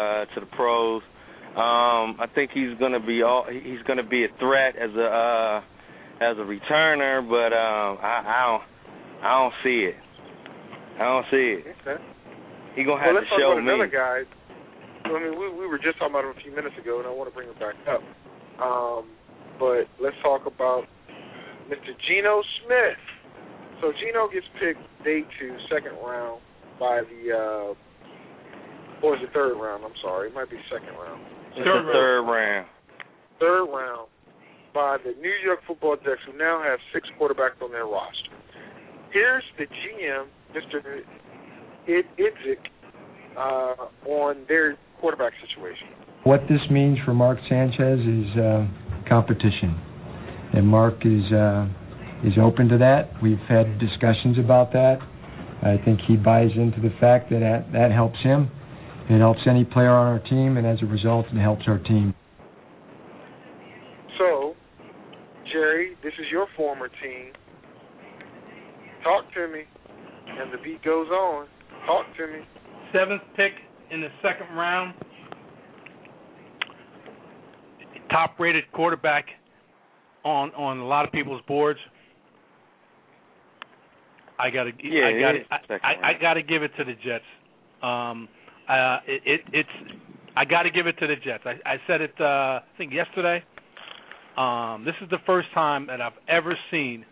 I think he's going to be a threat as a returner, but I don't see it. Okay. He's going to have to show me. Let's talk about another guy. I mean, we were just talking about him a few minutes ago, and I want to bring him back up. But let's talk about Mr. Geno Smith. So Geno gets picked day 2, second round by the, or is it third round? I'm sorry. It might be second round. Third round. Third round by the New York Football Jets, who now have 6 quarterbacks on their roster. Here's the GM, Mr. Idzik, on their quarterback situation. What this means for Mark Sanchez is competition, and Mark is open to that. We've had discussions about that. I think he buys into the fact that helps him. It helps any player on our team, and as a result, it helps our team. So, Jerry, this is your former team. Talk to me. And the beat goes on. Talk to me. 7th pick in the second round. Top-rated quarterback on a lot of people's boards. I gotta give it to the Jets. I got to give it to the Jets. I said it, I think yesterday. This is the first time that I've ever seen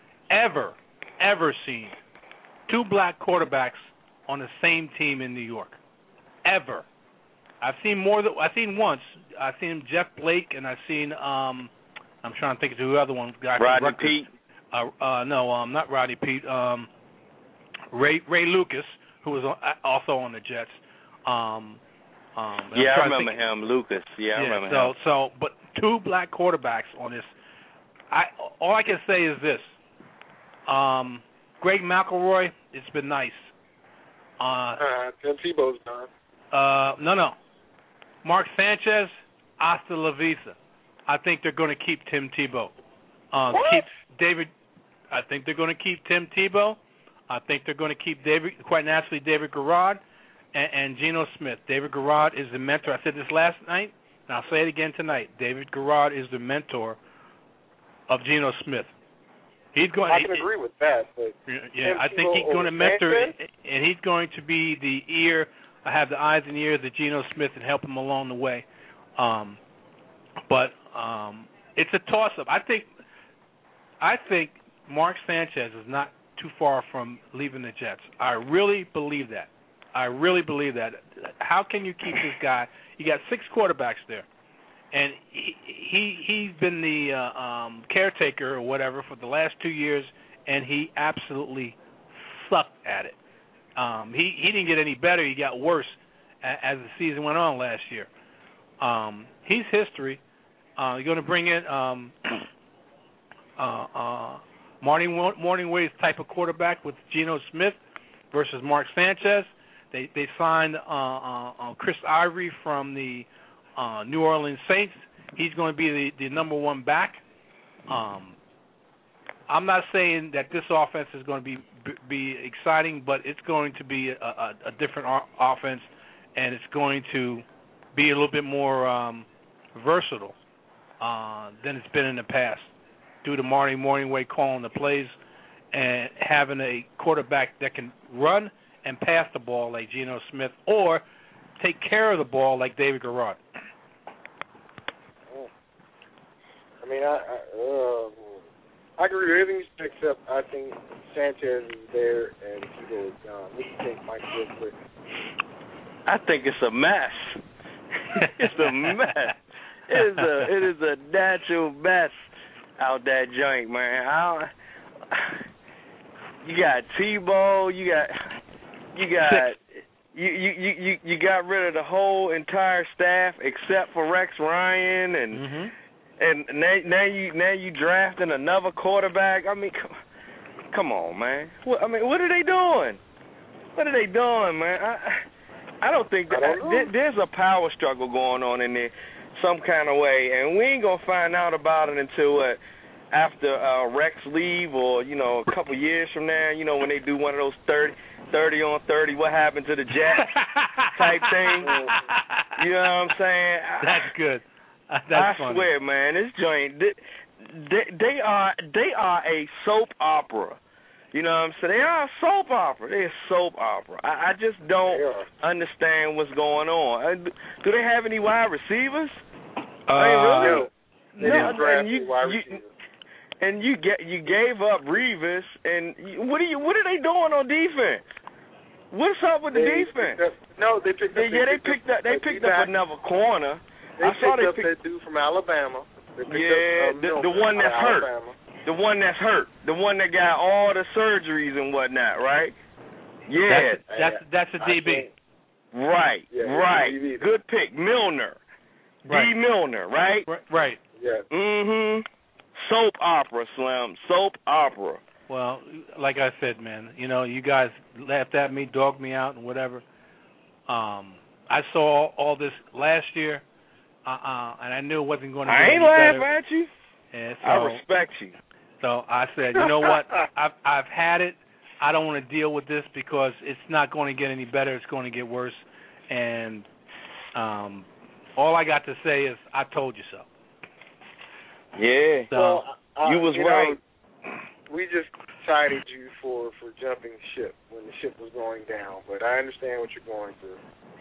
2 black quarterbacks on the same team in New York. Ever. I've seen once. I've seen Jeff Blake, and I've seen I'm trying to think of the other one. Rodney Pete. No, not Rodney Pete. Ray Lucas, who was also on the Jets. I remember him, Lucas. I remember him. So, but 2 black quarterbacks on this. All I can say is this. Greg McElroy, it's been nice. Tim Tebow's gone. No. Mark Sanchez, hasta la vista. I think they're going to keep Tim Tebow. I think they're going to keep Tim Tebow. I think they're going to keep David Garrard and Geno Smith. David Garrard is the mentor. I said this last night, and I'll say it again tonight. David Garrard is the mentor of Geno Smith. I can agree with that. But I think he's going to mentor, and he's going to be the ear. I have the eyes and ears of Geno Smith and help him along the way. But it's a toss-up. I think Mark Sanchez is not too far from leaving the Jets. I really believe that. How can you keep this guy? You got 6 quarterbacks there, and he's been the caretaker or whatever for the last 2 years, and he absolutely sucked at it. He didn't get any better. He got worse as the season went on last year. He's history. You're going to bring in Morningway's type of quarterback with Geno Smith versus Mark Sanchez. They signed Chris Ivory from the New Orleans Saints. He's going to be the number 1 back. I'm not saying that this offense is going to be exciting, but it's going to be a different offense, and it's going to be a little bit more versatile than it's been in the past due to Marty Morningway calling the plays and having a quarterback that can run and pass the ball like Geno Smith or take care of the ball like David Garrard. I mean, I agree with everything you said, except I think Sanchez is there and Tebow is gone. What do you think, Mike, real quick? I think it's a mess. It's a mess. It is a natural mess out that joint, man. You got Tebow, you got rid of the whole entire staff except for Rex Ryan, and now you drafting another quarterback. I mean, come on, man. What are they doing? What are they doing, man? I don't think there's a power struggle going on in there some kind of way, and we ain't gonna find out about it until after Rex leave, or a couple years from now. When they do one of those 30 on 30, what happened to the Jets type thing. You know what I'm saying? That's good. That's funny. Swear, man, this joint, they are a soap opera. You know what I'm saying? They are a soap opera. They're a soap opera. I just don't understand what's going on. Do they have any wide receivers? Really? And you gave up Revis, and what are they doing on defense? What's up with the defense? They picked up another corner. They picked up that dude from Alabama. The one that's hurt. Alabama. The one that's hurt. The one that got all the surgeries and whatnot, right? Yeah. That's a DB. Right. Good pick. Milner. Right. D. Milner, right? Right. Yeah. Soap opera, Slim. Soap opera. Well, like I said, man, you guys laughed at me, dogged me out, and whatever. I saw all this last year, and I knew it wasn't going to be I ain't laughing at you. And so, I respect you. So I said, you know what? I've had it. I don't want to deal with this because it's not going to get any better. It's going to get worse. And all I got to say is, I told you so. Yeah. So, you was right. We just cited you for jumping ship when the ship was going down, but I understand what you're going through.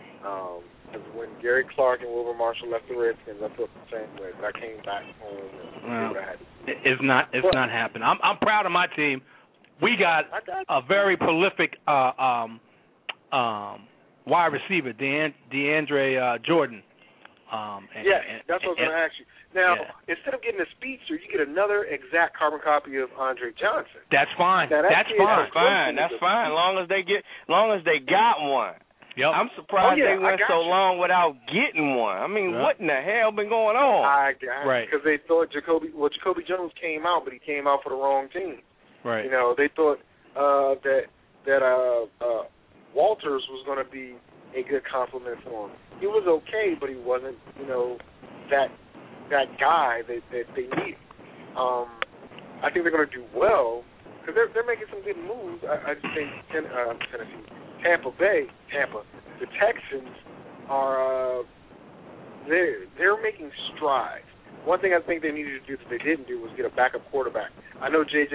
When Gary Clark and Wilbur Marshall left the Redskins, I felt the same way. But I came back home and did what I had to do. It's not happening. I'm proud of my team. We got a very prolific wide receiver, DeAndre Jordan. That's what I was going to ask you. Now, instead of getting a speedster, you get another exact carbon copy of Andre Johnson. That's fine. That's fine. As long as they got one. Yep. I'm surprised they went so long without getting one. I mean, what in the hell been going on? Right. Because they thought Jacoby Jones came out, but he came out for the wrong team. Right. They thought that Walters was going to be a good compliment for him. He was okay, but he wasn't, that guy that they need. I think they're going to do well because they're making some good moves. I just think Tampa, the Texans are they're making strides. One thing I think they needed to do that they didn't do was get a backup quarterback. I know Who's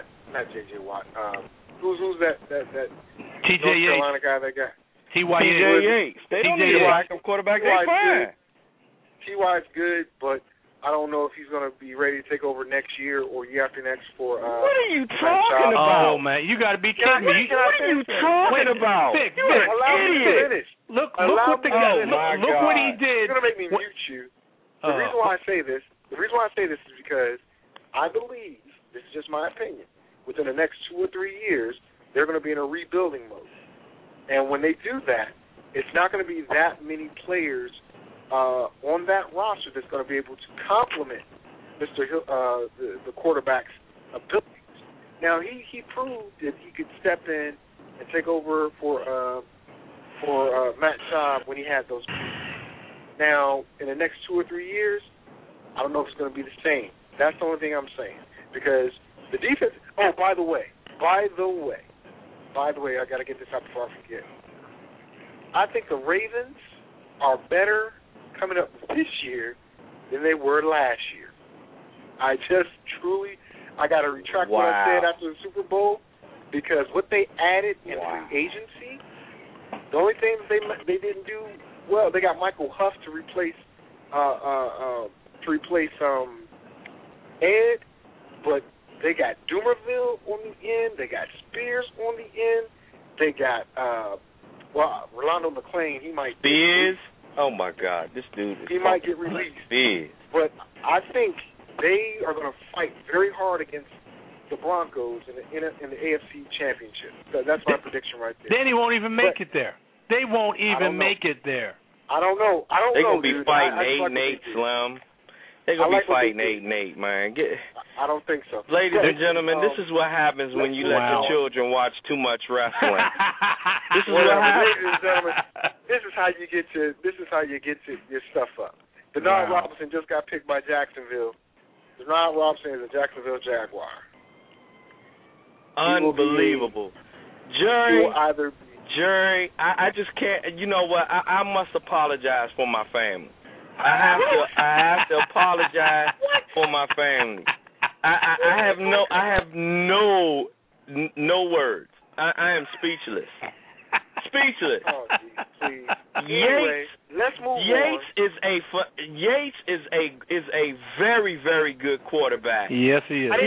that TJ North Carolina guy they got? TJ Yates. They don't need a backup quarterback. They're fine. T.Y.'s good, but I don't know if he's going to be ready to take over next year or year after next for. What are you talking about? Oh man, you got to be kidding me! What are you talking about? Vic, you're an idiot. Look what he did. You're going to make me mute you. The reason why I say this is because I believe, this is just my opinion, within the next 2 or 3 years, they're going to be in a rebuilding mode. And when they do that, it's not going to be that many players on that roster that's going to be able to complement Mr. Hill, the quarterback's abilities. Now, he proved that he could step in and take over for Matt Schaub when he had those pieces. Now, in the next 2 or 3 years, I don't know if it's going to be the same. That's the only thing I'm saying. Because the defense – by the way, I got to get this out before I forget. I think the Ravens are better coming up this year than they were last year. I got to retract what I said after the Super Bowl because what they added in free agency, the only thing they didn't do well, they got Michael Huff to replace Ed, but they got Dumerville on the end, they got Spears on the end, they got Well, Rolando McClain, he might. Spears? Oh my God, this dude is. He might get released. Spears. But I think they are going to fight very hard against the Broncos in the AFC Championship. That's my prediction right there. Then he won't even make it there. They won't even make it there. I don't know. They're going to be dude. fighting 8-8, Slim. They're going to be fighting 8-8, man. I don't think so. Ladies and gentlemen, this is what happens when you let your children watch too much wrestling. This is what happens. Ladies and gentlemen, this is how you get your stuff up. Denard Robinson just got picked by Jacksonville. Denard Robinson is a Jacksonville Jaguar. Unbelievable. Jerry, I just can't. You know what? I must apologize for my family. I have to apologize for my family. I have no words. I am speechless. Speechless. Oh, geez, please. Anyway, let's move on. Yates is a very, very good quarterback. Yes, he is.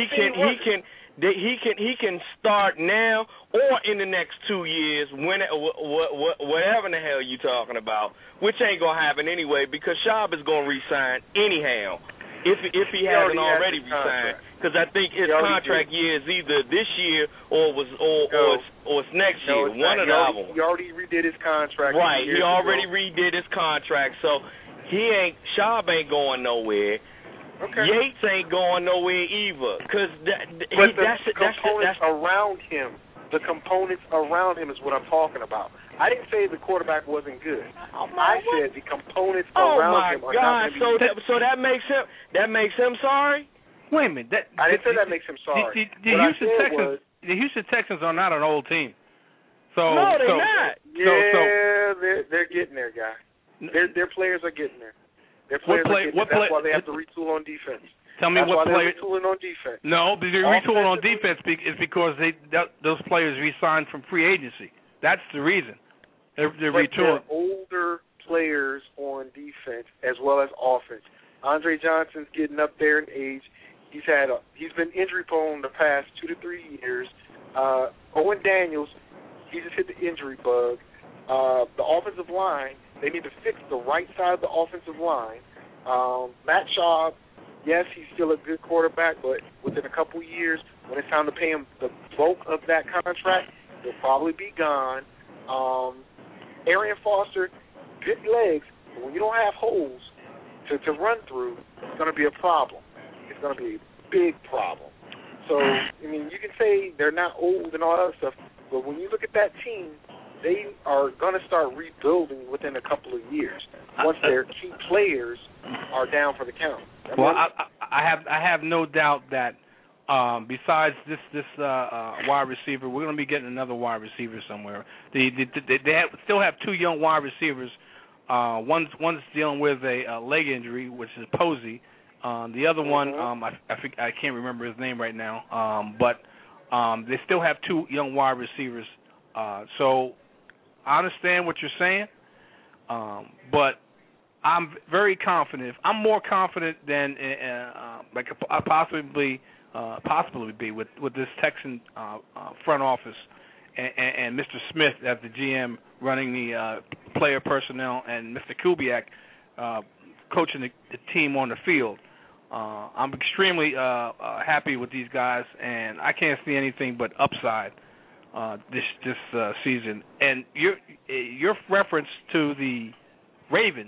He can start now or in the next 2 years, whatever the hell you talking about, which ain't gonna happen anyway because Schaub is gonna resign anyhow if he hasn't already resigned. Because I think his contract year is either this year or it's next year. One of them. He already redid his contract. Right, he already redid his contract, so Schaub ain't going nowhere. Okay. Yates ain't going nowhere either, because components around him. The components around him is what I'm talking about. I didn't say the quarterback wasn't good. I said the components around him are not going to be good. So that makes him sorry? Wait a minute. I didn't say that makes him sorry. The Houston Texans are not an old team. No, they're not. They're getting there, guy. Their players are getting there. Their players are getting there. That's why they have to retool on defense. Tell me what players. They're retooling on defense. No, but they're retooling on defense is because those players re-signed from free agency. That's the reason. They're retooling. They're older players on defense as well as offense. Andre Johnson's getting up there in age. He's been injury prone the past 2 to 3 years. Owen Daniels, he just hit the injury bug. The offensive line, they need to fix the right side of the offensive line. Matt Schaub, yes, he's still a good quarterback, but within a couple years, when it's time to pay him the bulk of that contract, he'll probably be gone. Arian Foster, good legs, but when you don't have holes to run through, it's going to be a problem. It's going to be a big problem. So, I mean, you can say they're not old and all that stuff, but when you look at that team, they are going to start rebuilding within a couple of years once their key players are down for the count. Well, I have no doubt that besides this wide receiver, we're going to be getting another wide receiver somewhere. They still have 2 young wide receivers. One's dealing with a leg injury, which is Posey. The other one, I can't remember his name right now, but they still have 2 young wide receivers. So I understand what you're saying, but I'm very confident. I'm more confident than like I possibly be with this Texan front office and Mr. Smith as the GM running the player personnel and Mr. Kubiak coaching the team on the field. I'm extremely happy with these guys, and I can't see anything but upside this season. And your reference to the Ravens,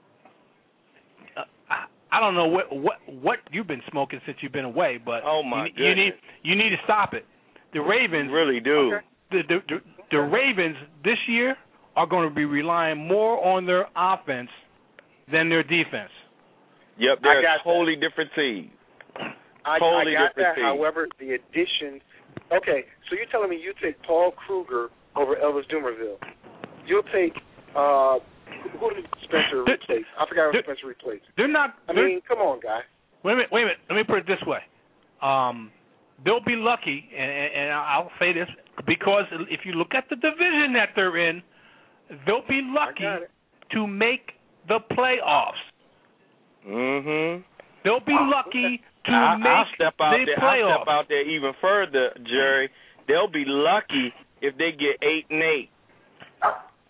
I don't know what you've been smoking since you've been away, but you need to stop it. The Ravens really do. The Ravens this year are going to be relying more on their offense than their defense. Yep, they're a totally different team. I got that. However, the additions. Okay, so you're telling me you take Paul Kruger over Elvis Dumervil. You'll take who did Spencer replace? I forgot who Spencer replaced. They're not. I mean, come on, guy. Wait a minute. Let me put it this way. They'll be lucky, and I'll say this because if you look at the division that they're in, they'll be lucky to make the playoffs. Mm-hmm. They'll be lucky to make the playoffs. I'll step out there even further, Jerry. They'll be lucky if they get 8-8.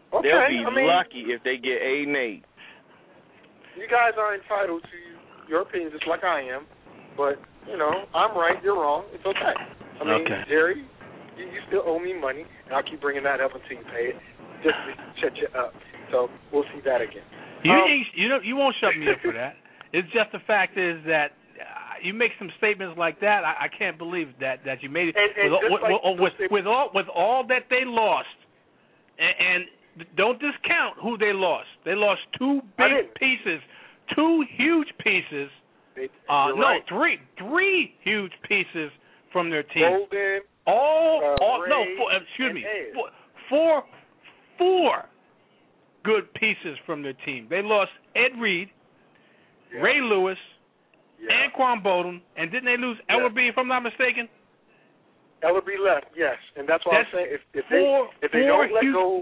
Okay, They'll be I mean, lucky if they get 8 and 8. You guys are entitled to your opinions just like I am, but, you know, I'm right, you're wrong. It's okay. I mean, Jerry, you still owe me money, and I'll keep bringing that up until you pay it, just to shut you up. So we'll see that again. You won't shut me up for that. It's just the fact is that you make some statements like that. I can't believe that you made it with all that they lost, and don't discount who they lost. They lost 2 big pieces, 2 huge pieces. Right. Three huge pieces from their team. Golden. Four good pieces from their team. They lost Ed Reed, Ray Lewis, Anquan Boldin, and didn't they lose Ellerbe, if I'm not mistaken? Ellerbe left, yes, and that's why I'm saying if they don't let go,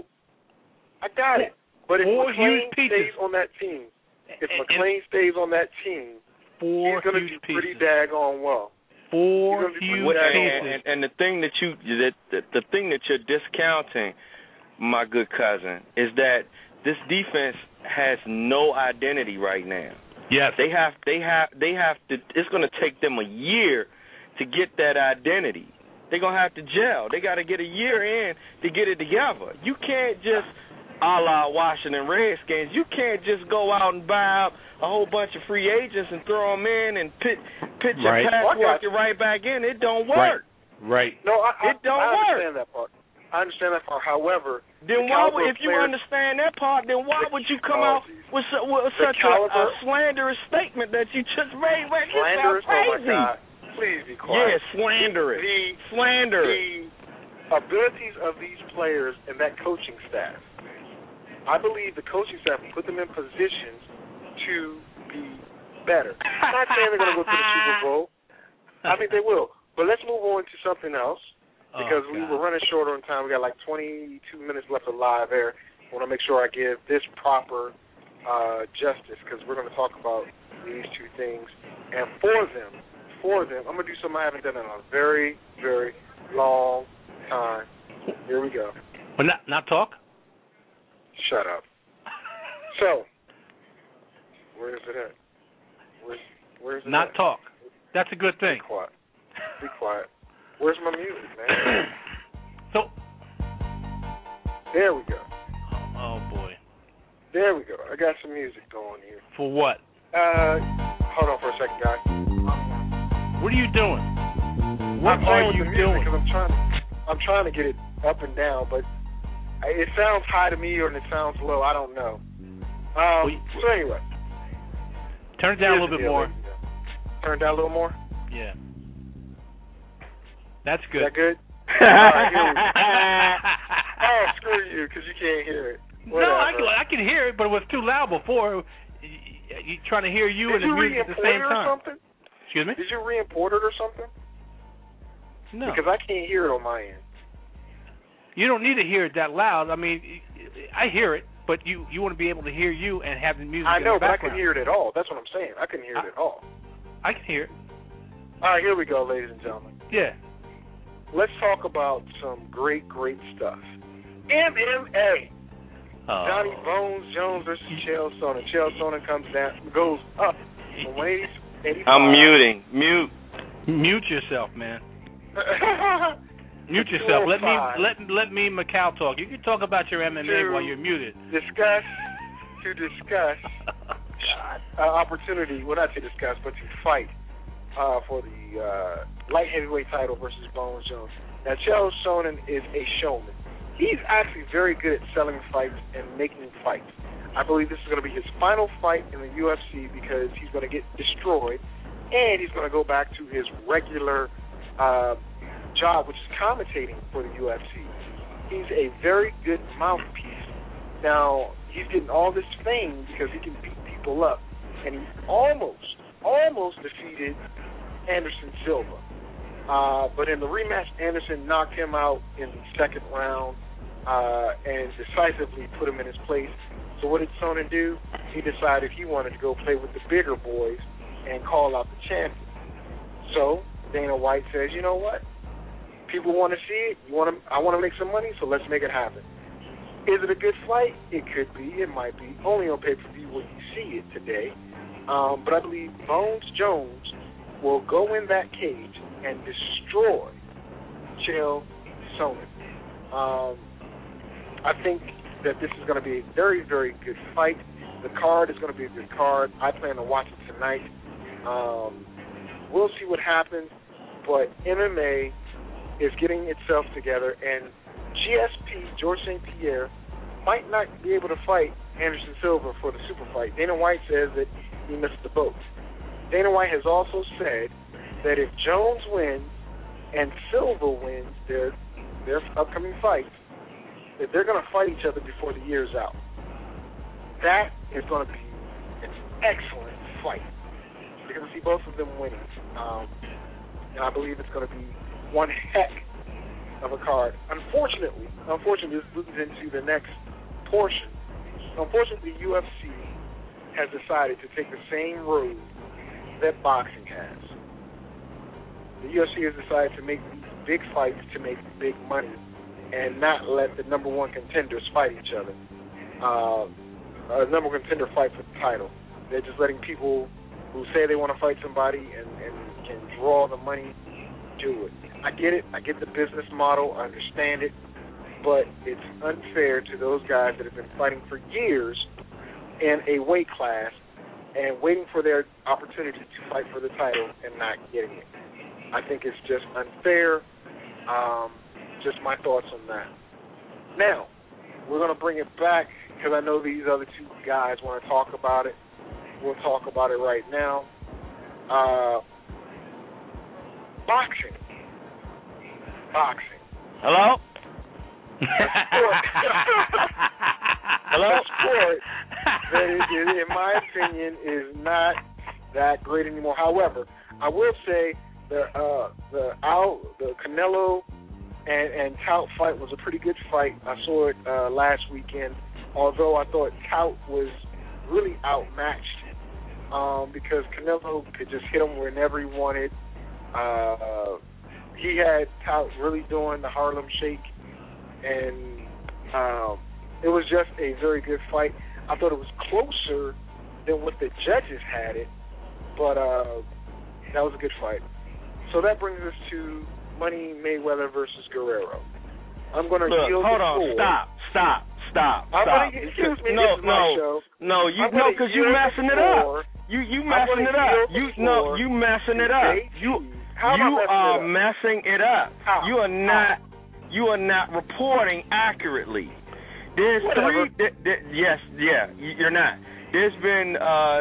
I got it. But if McClain stays on that team, stays on that team, he's going to do pretty daggone well. 4 huge pieces. And the thing that you're discounting, my good cousin, is that this defense has no identity right now. Yes. They have to. It's going to take them a year to get that identity. They're going to have to gel. They got to get a year in to get it together. You can't just, a la Washington Redskins, you can't just go out and buy out a whole bunch of free agents and throw them in and pitch your pass work right back in. It don't work. Right. No, it don't work. I understand that part. However, then why would, if you understand that part, then why would you come out with such a slanderous statement that you just made? Slanderous? Oh, my God. Please be quiet. Yeah, slanderous. Slanderous. The abilities of these players and that coaching staff, I believe the coaching staff put them in positions to be better. I'm not saying they're going to go to the Super Bowl. I think they will. But let's move on to something else. Because we were running short on time. We got like 22 minutes left of live air. I want to make sure I give this proper justice because we're going to talk about these 2 things. And for them, I'm going to do something I haven't done in a very, very long time. Here we go. But not talk? Shut up. So, where is it at? Where's it not at? Talk. That's a good thing. Be quiet. Where's my music, man? So, there we go. Oh, boy. There we go. I got some music going here. For what? Hold on for a second, guys. What are you doing? What are you doing? Because I'm trying to get it up and down, but it sounds high to me or it sounds low. I don't know. So anyway. Turn it down a little bit more. Turn it down a little more? Yeah. That's good. Is that good? All right, here we go. Oh, screw you, because you can't hear it. Whatever. No, I can hear it, but it was too loud before. You trying to hear you and the music at the same time. Something? Excuse me? Did you re-import it or something? No. Because I can't hear it on my end. You don't need to hear it that loud. I mean, I hear it, but you want to be able to hear you and have the music I know, in the but I background. can hear it at all. That's what I'm saying. I couldn't hear it at all. I can hear it. All right, here we go, ladies and gentlemen. Yeah. Let's talk about some great, great stuff. MMA. Johnny Bones Jones versus Chael Sonnen. Chael Sonnen goes up from 185. I'm muting. Mute yourself, man. Mute yourself. Let me Macau talk. You can talk about your MMA while you're muted. To discuss opportunity. Well, not to discuss, but to fight for the light heavyweight title versus Bones Jones. Now, Chael Sonnen is a showman. He's actually very good at selling fights and making fights. I believe this is going to be his final fight in the UFC because he's going to get destroyed, and he's going to go back to his regular job, which is commentating for the UFC. He's a very good mouthpiece. Now, he's getting all this fame because he can beat people up, and he almost defeated Anderson Silva. But in the rematch, Anderson knocked him out in the second round and decisively put him in his place. So what did Sonnen do? He decided he wanted to go play with the bigger boys and call out the champion. So Dana White says, you know what? People want to see it. I want to make some money, so let's make it happen. Is it a good fight? It could be. It might be. Only on pay-per-view will you see it today. But I believe Bones Jones will go in that cage and destroy Chael Sonnen. I think that this is going to be a very, very good fight. The card is going to be a good card. I plan to watch it tonight. We'll see what happens, but MMA is getting itself together, and GSP, George St. Pierre, might not be able to fight Anderson Silva for the super fight. Dana White says that he missed the boat. Dana White has also said that if Jones wins and Silva wins their upcoming fights, that they're going to fight each other before the year's out. That is going to be an excellent fight. You're going to see both of them winning. And I believe it's going to be one heck of a card. Unfortunately, this moves into the next portion. Unfortunately, the UFC has decided to take the same road that boxing has. The UFC has decided to make these big fights to make big money and not let the number one contenders fight each other. Number one contender fight for the title. They're just letting people who say they want to fight somebody and can draw the money do it. I get it. I get the business model. I understand it. But it's unfair to those guys that have been fighting for years in a weight class and waiting for their opportunity to fight for the title and not getting it. I think it's just unfair. Just my thoughts on that. Now, we're going to bring it back because I know these other two guys want to talk about it. We'll talk about it right now. Boxing. Hello? Hello? A sport that, in my opinion, is not that great anymore. However, I will say the Canelo and Tout fight was a pretty good fight. I saw it last weekend, although I thought Tout was really outmatched because Canelo could just hit him whenever he wanted. He had Tout really doing the Harlem Shake, and it was just a very good fight. I thought it was closer than what the judges had it, but that was a good fight. So that brings us to Money Mayweather versus Guerrero. I'm going to yield hold the on. floor. Stop. Excuse me, this is my show. No, because you messing it up. You messing it up. You messing it up. You are messing it up. How? You are not reporting accurately. There's Whatever. you're not. There's been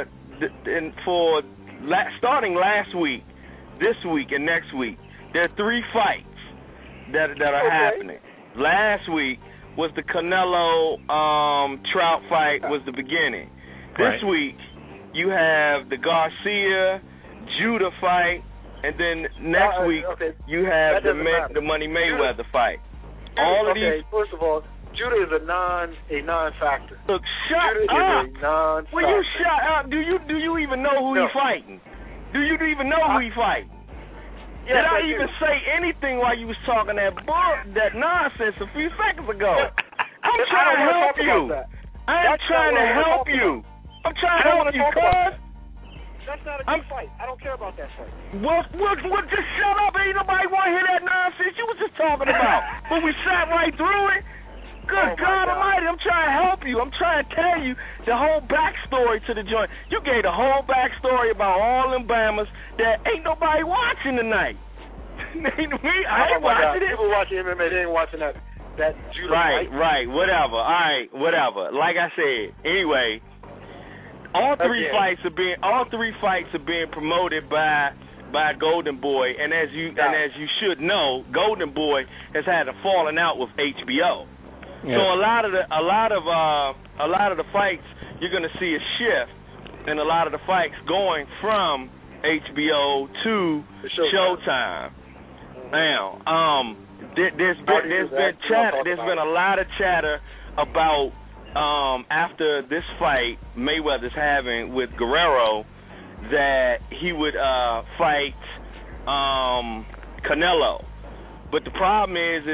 starting last week, this week, and next week, there are 3 fights that are happening. Last week was the Canelo Trout fight was the beginning. This week you have the Garcia Judah fight, and then next week you have the Money Mayweather fight. All of these. First of all, Judah is a non-factor. Look, shut Judah up. is a non-factor. Will you shut up? Do you even know who he's fighting? Do you even know who he's fighting? Yes, Did I even say anything while you was talking that nonsense a few seconds ago? I'm trying to help you. I'm trying to help you. I'm trying to help you, cuz. That's not a good fight. I don't care about that fight. Well, just shut up. Ain't nobody want to hear that nonsense you was just talking about. But we sat right through it. Good God Almighty, I'm trying to help you. I'm trying to tell you the whole backstory to the joint. You gave the whole backstory about all them Bamas that ain't nobody watching tonight. I ain't watching it. People watching MMA, they ain't watching that Judah fight. Right, whatever. All right, whatever. Like I said, anyway, all three fights are being promoted by Golden Boy, and as you should know, Golden Boy has had a falling out with HBO. Yeah. So a lot of the fights you're going to see a shift, and a lot of the fights going from HBO to Showtime. Now, there's been a lot of chatter about after this fight Mayweather's having with Guerrero that he would fight Canelo. But the problem is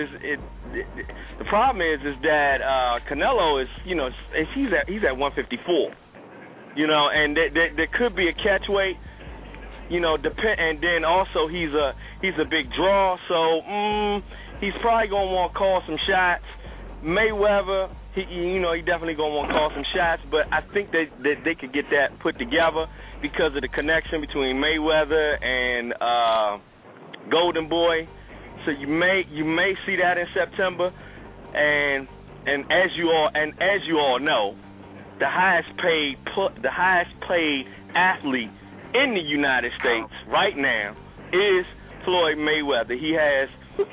that Canelo is, he's at 154. And there could be a catch weight. And then also he's a big draw, so he's probably gonna want to call some shots. Mayweather, he definitely gonna want to call some shots, but I think that they could get that put together because of the connection between Mayweather and Golden Boy. So you may see that in September, and as you all know, the highest paid athlete in the United States right now is Floyd Mayweather. He has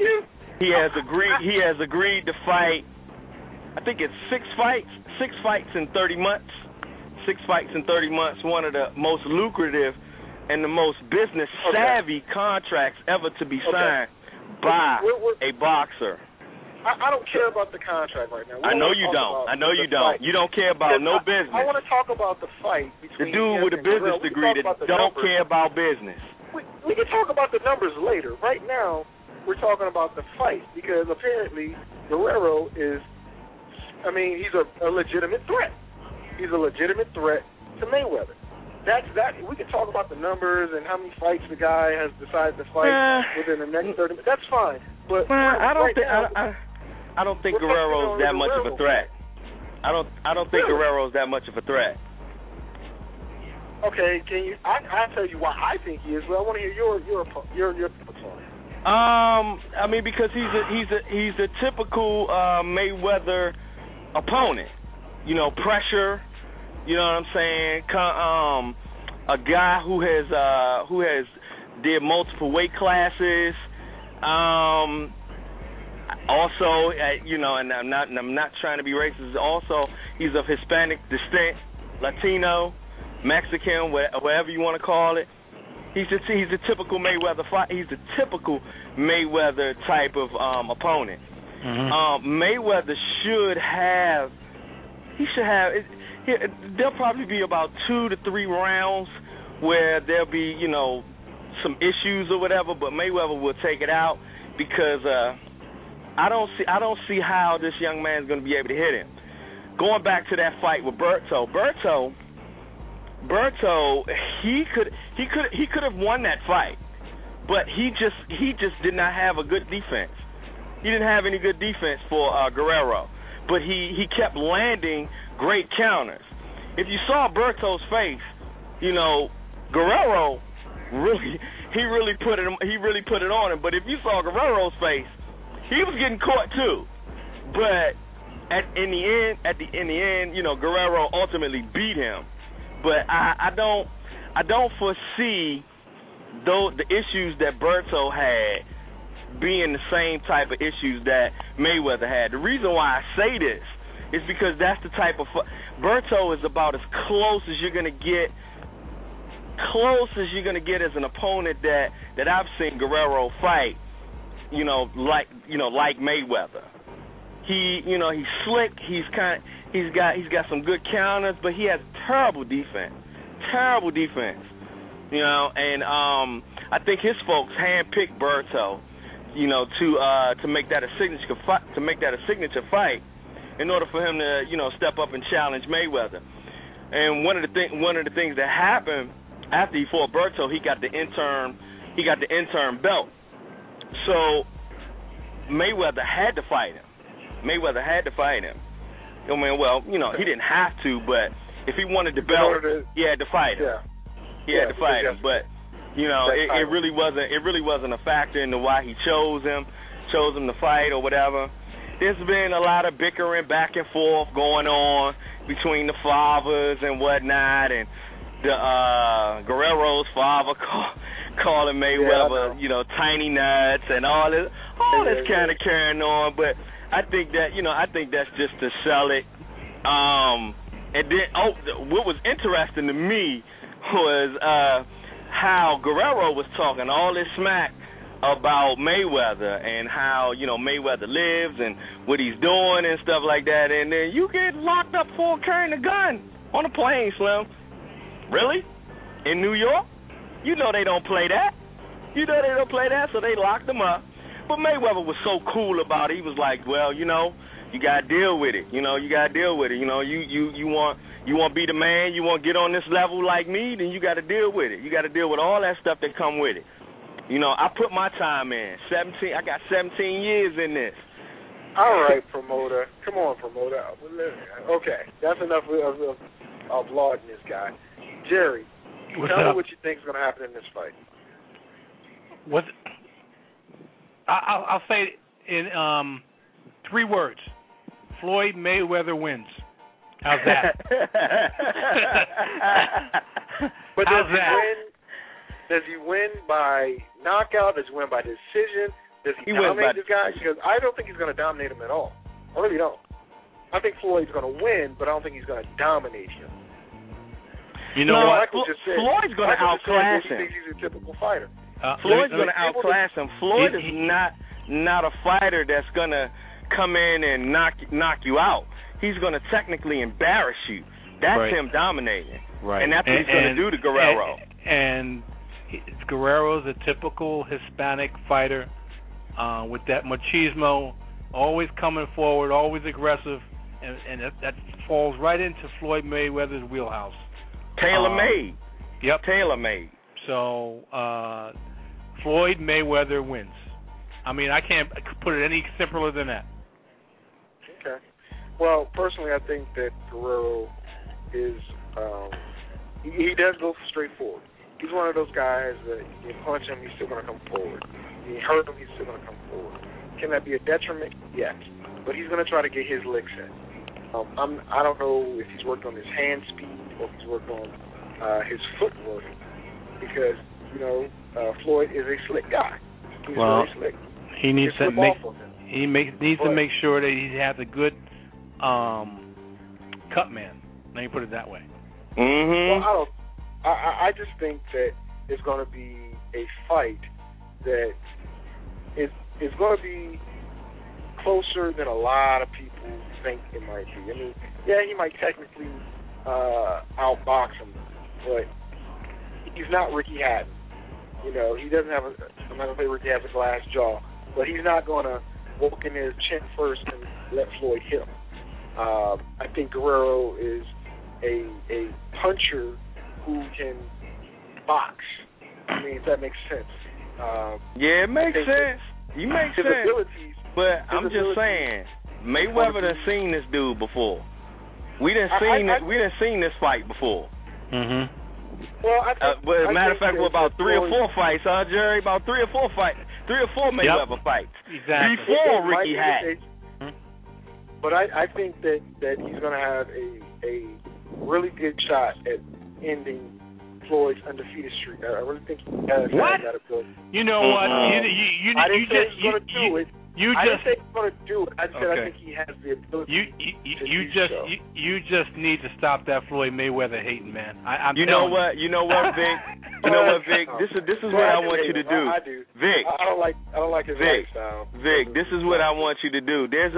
agreed to fight. I think it's 6 fights in 30 months. 6 fights in 30 months. One of the most lucrative and the most business savvy contracts ever to be signed by a boxer. I don't care about the contract right now. I know you don't. Fight. You don't care about no business. I want to talk about the fight between the dude with a business degree that don't care about business. We can talk about the numbers later. Right now, we're talking about the fight because apparently Guerrero is, he's a legitimate threat. He's a legitimate threat to Mayweather. We can talk about the numbers and how many fights the guy has decided to fight within the next 30 minutes. That's fine. But I don't think Guerrero's that much of a threat. I don't think Guerrero's that much of a threat. Okay, I'll tell you why I think he is, but I want to hear your thoughts on it. Because he's a typical Mayweather opponent. Pressure. You know what I'm saying? A guy who has did multiple weight classes. Also, and I'm not trying to be racist. Also, he's of Hispanic descent, Latino, Mexican, whatever you want to call it. He's a typical Mayweather fight. He's a typical Mayweather type of opponent. Mm-hmm. Mayweather should have. There'll probably be about 2 to 3 rounds where there'll be some issues or whatever, but Mayweather will take it out because I don't see how this young man's going to be able to hit him. Going back to that fight with Berto, he could have won that fight, but he just did not have a good defense. He didn't have any good defense for Guerrero, but he kept landing great counters. If you saw Berto's face, Guerrero really put it on him. But if you saw Guerrero's face, he was getting caught too. But in the end, Guerrero ultimately beat him. But I don't foresee the issues that Berto had being the same type of issues that Mayweather had. The reason why I say this is because that's the type of Berto is about as close as you're gonna get as an opponent that I've seen Guerrero fight. Like Mayweather. He's slick. He's got some good counters, but he has terrible defense. And I think his folks handpicked Berto, to make that a signature fight, in order for him to, step up and challenge Mayweather. And one of the things that happened after he fought Berto, he got the interim belt. So Mayweather had to fight him. He didn't have to, but if he wanted the belt, he had to fight him. He had to fight him, but it really wasn't a factor into why he chose him to fight or whatever. There's been a lot of bickering back and forth going on between the fathers and whatnot, and the Guerrero's father calling Mayweather, tiny nuts and all this kind of carrying on. But I think that's just to sell it. And then, what was interesting to me was how Guerrero was talking all this smack about Mayweather and how, Mayweather lives and what he's doing and stuff like that, and then you get locked up for carrying a gun on a plane, Slim. Really? In New York? They don't play that. So they locked him up. But Mayweather was so cool about it. He was like, well, you know, you gotta deal with it. You know, you gotta deal with it. You know, you want to be the man. You want to get on this level like me, then you got to deal with it. You got to deal with all that stuff that come with it. You know, I put my time in. I got 17 years in this. All right, promoter. Come on, promoter. Okay, that's enough of lauding this guy. Jerry, tell me what you think is going to happen in this fight. I'll say in 3 words. Floyd Mayweather wins. How's that? But does he win by knockout? Does he win by decision? Does he dominate this guy? Because I don't think he's going to dominate him at all. I really don't. I think Floyd's going to win, but I don't think he's going to dominate him. You know what? Floyd's going to outclass him. He thinks he's a typical fighter. Floyd's going to outclass him. Floyd is not a fighter that's going to come in and knock you out. He's going to technically embarrass you. That's him dominating. Right. And that's what he's going to do to Guerrero. And Guerrero's a typical Hispanic fighter with that machismo, always coming forward, always aggressive, and that falls right into Floyd Mayweather's wheelhouse. Tailor-made. Yep. Tailor-made. So Floyd Mayweather wins. I mean, I can't put it any simpler than that. Okay. Well, personally, I think that Guerrero is he does go straight forward. He's one of those guys that you punch him, he's still going to come forward. You hurt him, he's still going to come forward. Can that be a detriment? Yes. But he's going to try to get his licks in. I don't know if he's worked on his hand speed or if he's worked on his footwork because, you know, Floyd is a slick guy. He's really slick. He needs to make sure that he has a good cut man. Let me put it that way. Mm-hmm. Well, I just think that it's going to be a fight that is going to be closer than a lot of people think it might be. I mean, yeah, he might technically outbox him, but he's not Ricky Hatton. You know, he doesn't have I'm not going to say Ricky has a glass jaw, but he's not going to walk in his chin first and let Floyd hit him. I think Guerrero is a puncher who can box. I mean, if that makes sense. Yeah, it makes sense. You make sense. But I'm just saying, Mayweather done seen this dude before. We done seen this fight before. Mm-hmm. Well, but matter of fact, we're about 3 or 4 fights, huh, Jerry? About 3 or 4 fights, 3 or 4 Mayweather fights. Exactly. Before Ricky Hatton. But I think that he's going to have a really good shot at ending Floyd's undefeated streak. I really think he has that ability. You know what? I didn't say he's going to do it. I didn't say he's going to do it. I said I think he has the ability. You just need to stop that Floyd Mayweather hating, man. You know what, Vic? You know what, Vic? This is what I want you to do. I do. Vic. I don't like his lifestyle. Vic, this is what I want you to do. There's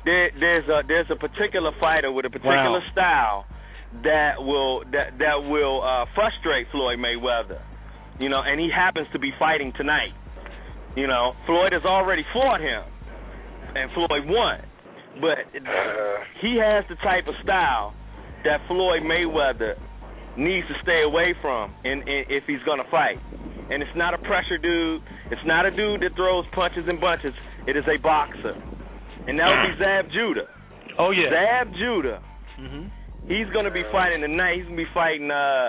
a particular fighter with a particular style that will frustrate Floyd Mayweather. You know, and he happens to be fighting tonight. You know, Floyd has already fought him, and Floyd won. But he has the type of style that Floyd Mayweather needs to stay away from if he's going to fight. And it's not a pressure dude. It's not a dude that throws punches and bunches. It is a boxer. And that would be Zab Judah. Oh, yeah. Zab Judah. Mm-hmm. He's going to be fighting tonight. He's going to be fighting,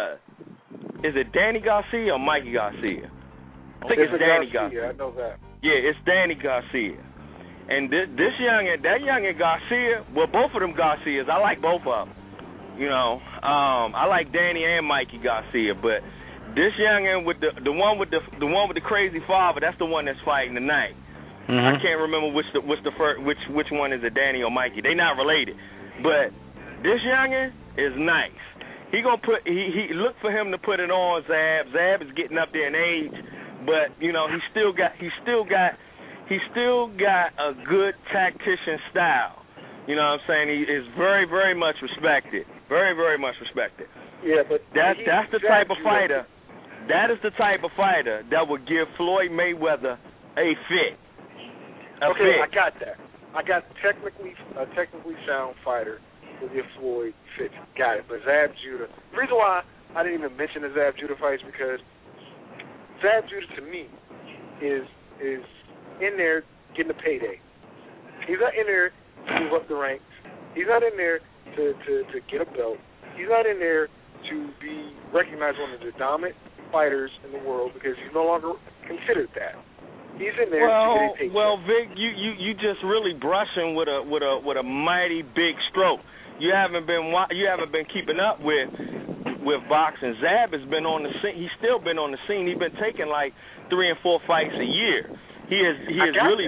is it Danny Garcia or Mikey Garcia? I think it's Danny Garcia. I know that. Yeah, it's Danny Garcia. And that youngin Garcia, well, both of them Garcias, I like both of them. You know, I like Danny and Mikey Garcia, but this youngin with the one with the crazy father, that's the one that's fighting tonight. Mm-hmm. I can't remember which one is it, Danny or Mikey. They not related, but this youngin is nice. He look for him to put it on Zab. Zab is getting up there in age, but you know he still got a good tactician style. You know what I'm saying? He is very, very much respected. Very, very much respected. Yeah, but that's the type of fighter. That is the type of fighter that would give Floyd Mayweather a fit. Okay, I got that. I got a technically sound fighter with your Floyd fits. Got it. But Zab Judah. The reason why I didn't even mention the Zab Judah fight is because Zab Judah to me is in there getting a payday. He's not in there to move up the ranks. He's not in there to get a belt. He's not in there to be recognized one of the dominant fighters in the world because he's no longer considered that. He's in there to get a paycheck. Well, Vic, you just really brushing with a mighty big stroke. You haven't been keeping up with boxing. Zab has been on the scene. He's still been on the scene. He's been taking like 3 and 4 fights a year. He's really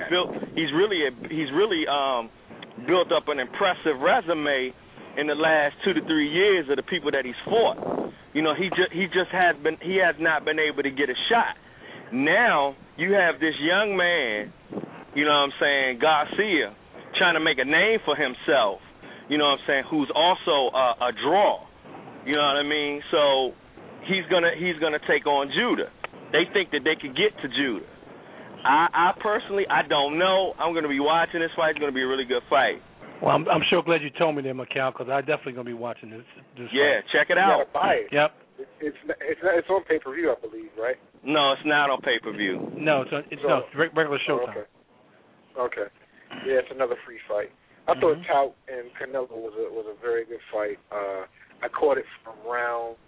built up an impressive resume in the last 2 to 3 years of the people that he's fought. You know, he has not been able to get a shot. Now you have this young man, you know what I'm saying, Garcia, trying to make a name for himself, you know what I'm saying, who's also a draw. You know what I mean? So he's gonna take on Judah. They think that they could get to Judah. I personally, I don't know. I'm gonna be watching this fight. It's gonna be a really good fight. Well, I'm sure glad you told me that, Macau, because I'm definitely gonna be watching this yeah, fight. Check it out. You gotta buy it. Yep. It's on pay-per-view, I believe, right? No, it's not on pay-per-view. No, it's regular showtime. Okay. Yeah, it's another free fight. I thought Tout and Canelo was a very good fight. I caught it from round.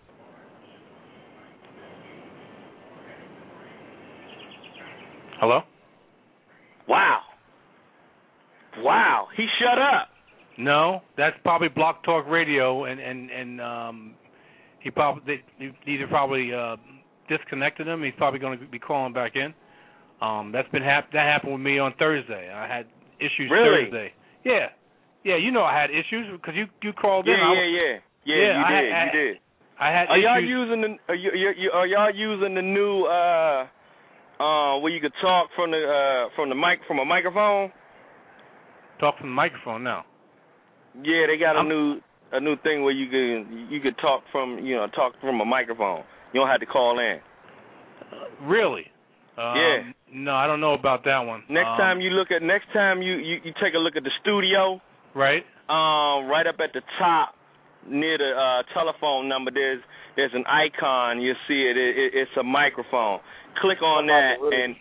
Hello? Wow. He shut up. No, that's probably Block Talk Radio, and he probably disconnected him. He's probably going to be calling back in. That happened with me on Thursday. I had issues Thursday. Yeah. You know I had issues because you called in. Yeah. You did. I had Are issues. Are y'all using the new where you could talk from a microphone? Talk from the microphone now. Yeah, they got a new thing where you could talk from a microphone. You don't have to call in. Really? Yeah. No, I don't know about that one. Next time you take a look at the studio. Right. Right up at the top near the telephone number, there's an icon. You see it. It's a microphone. Click on that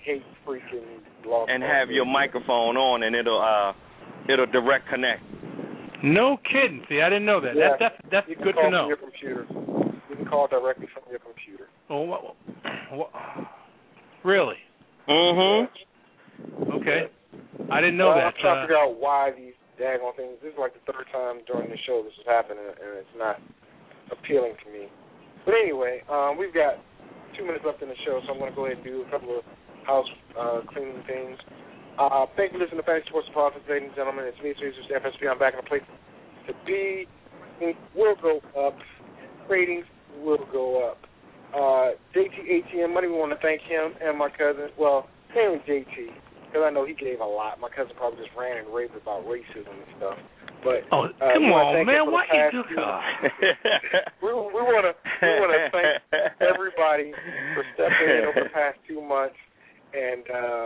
and have your microphone on, and it'll direct connect. No kidding. See, I didn't know that. Yeah, that's good to know. You can call from your computer. You can call directly from your computer. Oh, what? Really? Mm-hmm. Okay. I didn't know that. I'm trying to figure out why these daggone things. This is like the third time during the show this is happening, and it's not appealing to me. But anyway, we've got 2 minutes left in the show, so I'm going to go ahead and do a couple of house cleaning things. Thank you for listening to Fantasy Sports and Politics, ladies and gentlemen. It's me, Mr. FSP. I'm back in a place to be. Things will go up. Ratings will go up. JT ATM Money, we want to thank him and my cousin. Well, mainly JT, because I know he gave a lot. My cousin probably just ran and raved about racism and stuff. But come on, man! Why you do we want to thank everybody for stepping in over the past 2 months and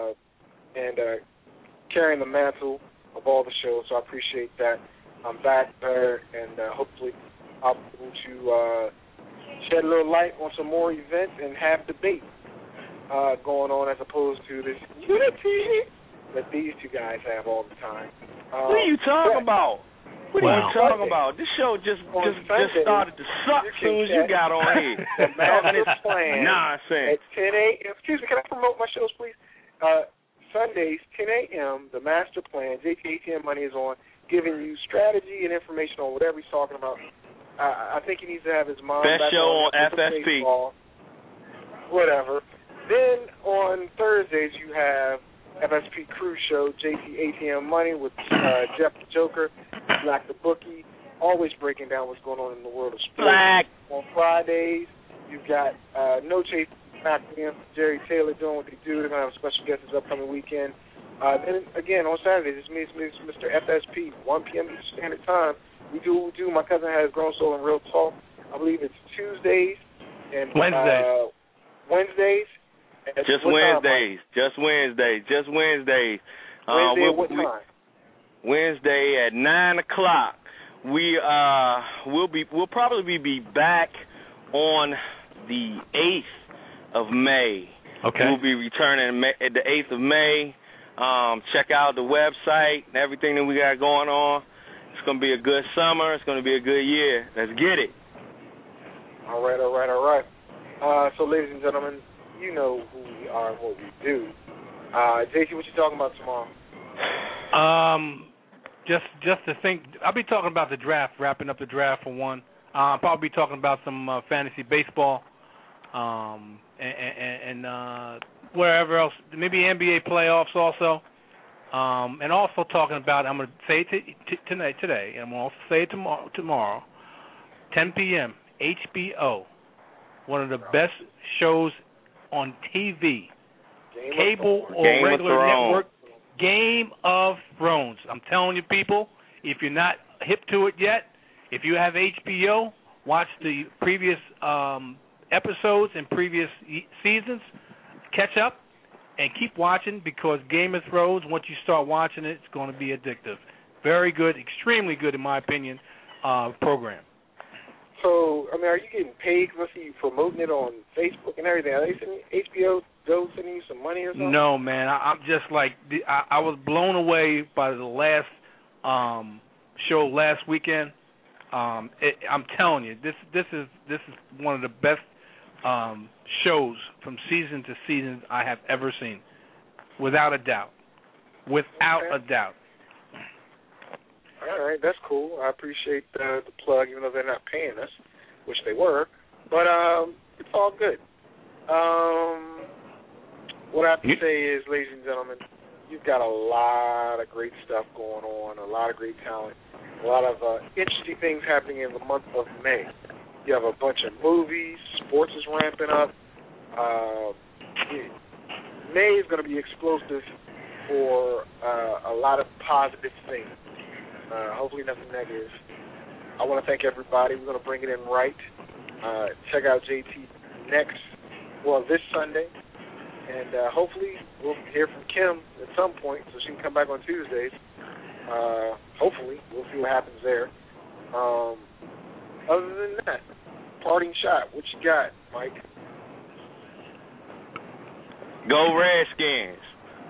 carrying the mantle of all the shows. So I appreciate that. I'm back there, and hopefully I'll be able to shed a little light on some more events and have debate going on as opposed to this unity that these two guys have all the time. What are you talking about? What are you talking about? This show just started to suck as soon as you got on here. The Master Plan. Nonsense. At 10 a.m. Excuse me, can I promote my shows, please? Sundays, 10 a.m., The Master Plan, JTATM Money is on, giving you strategy and information on whatever he's talking about. I think he needs to have his mom Best back show on FSP. Baseball, whatever. Then on Thursdays, you have FSP Crew Show, JTATM Money with Jeff the Joker, Black the Bookie, always breaking down what's going on in the world of sports. Black. On Fridays, you've got No Chase Macklin, Jerry Taylor doing what they do. They're going to have a special guest this upcoming weekend. Then, again, on Saturdays, it's me, Mr. FSP, 1 p.m. Eastern Standard Time. We do. My cousin has Grown Soul and Real Talk. I believe it's Tuesdays and Wednesdays. Just Wednesdays. Wednesday at what time? Wednesday at 9:00. We'll probably be back on the 8th of May. Okay. We'll be returning at the 8th of May. Check out the website and everything that we got going on. It's going to be a good summer. It's going to be a good year. Let's get it. All right. So, ladies and gentlemen, you know who we are and what we do. JC, what you talking about tomorrow? Just to think, I'll be talking about the draft, wrapping up the draft for one. I'll probably be talking about some fantasy baseball, and wherever else, maybe NBA playoffs also, and also talking about. I'm going to say it today, and I'm going to also say it tomorrow, 10 p.m. HBO, one of the best shows on TV, cable or regular network. Game of Thrones. I'm telling you, people, if you're not hip to it yet, if you have HBO, watch the previous episodes and previous seasons, catch up, and keep watching, because Game of Thrones, once you start watching it, it's going to be addictive. Very good, extremely good, in my opinion, program. So, I mean, are you getting paid? Let's see you promoting it on Facebook and everything. Are they sending HBO sending you some money or something? No, man. I'm just like, I was blown away by the last show last weekend. I'm telling you, this is one of the best shows from season to season I have ever seen, without a doubt. Without a doubt. All right, that's cool. I appreciate the plug, even though they're not paying us, which they were. But it's all good. What I have to say is, ladies and gentlemen, you've got a lot of great stuff going on, a lot of great talent, a lot of interesting things happening in the month of May. You have a bunch of movies, sports is ramping up. May is going to be explosive for a lot of positive things. Hopefully nothing negative. I want to thank everybody. We're going to bring it in right. Check out JT this Sunday. And hopefully we'll hear from Kim at some point so she can come back on Tuesdays. Hopefully. We'll see what happens there. Other than that, parting shot. What you got, Mike? Go Redskins.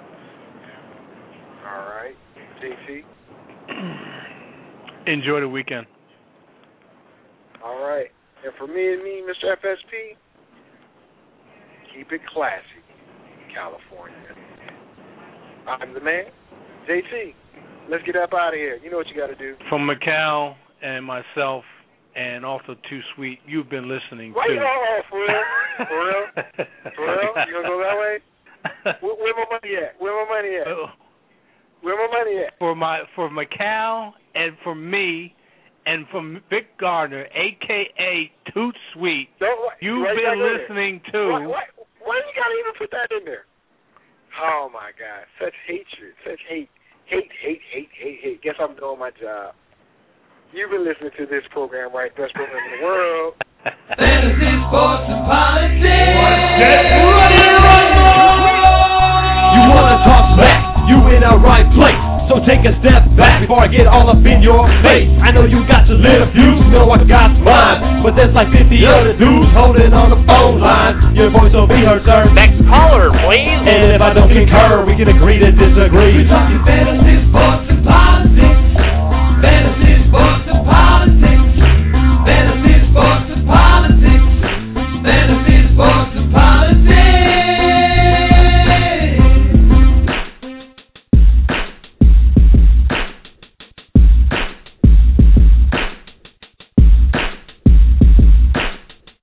All right. JC? Enjoy the weekend. All right. And for me, Mr. FSP, keep it classy, California. I'm the man. JT, let's get up out of here. You know what you got to do. From Macau and myself, and also Too Sweet, you've been listening Why to... for real? For real? For real? You going to go that way? Where my money at? Where my money at? Where my money at? For Macau and for me and from Vic Gardner, a.k.a. Too Sweet, you've been listening to... Why you got to even put that in there? Oh, my God. Such hatred. Such hate. Hate. Guess I'm doing my job. You've been listening to this program, right? Best program in the world. Fantasy, sports, and politics. You wanna talk smack? You in the right place. So take a step back before I get all up in your face. I know you got your little views, you know I got mine, but there's like 50 other dudes holding on the phone line. Your voice will be heard, sir. Next caller, please. And if I don't concur, we can agree to disagree. We talking fantasy, sports.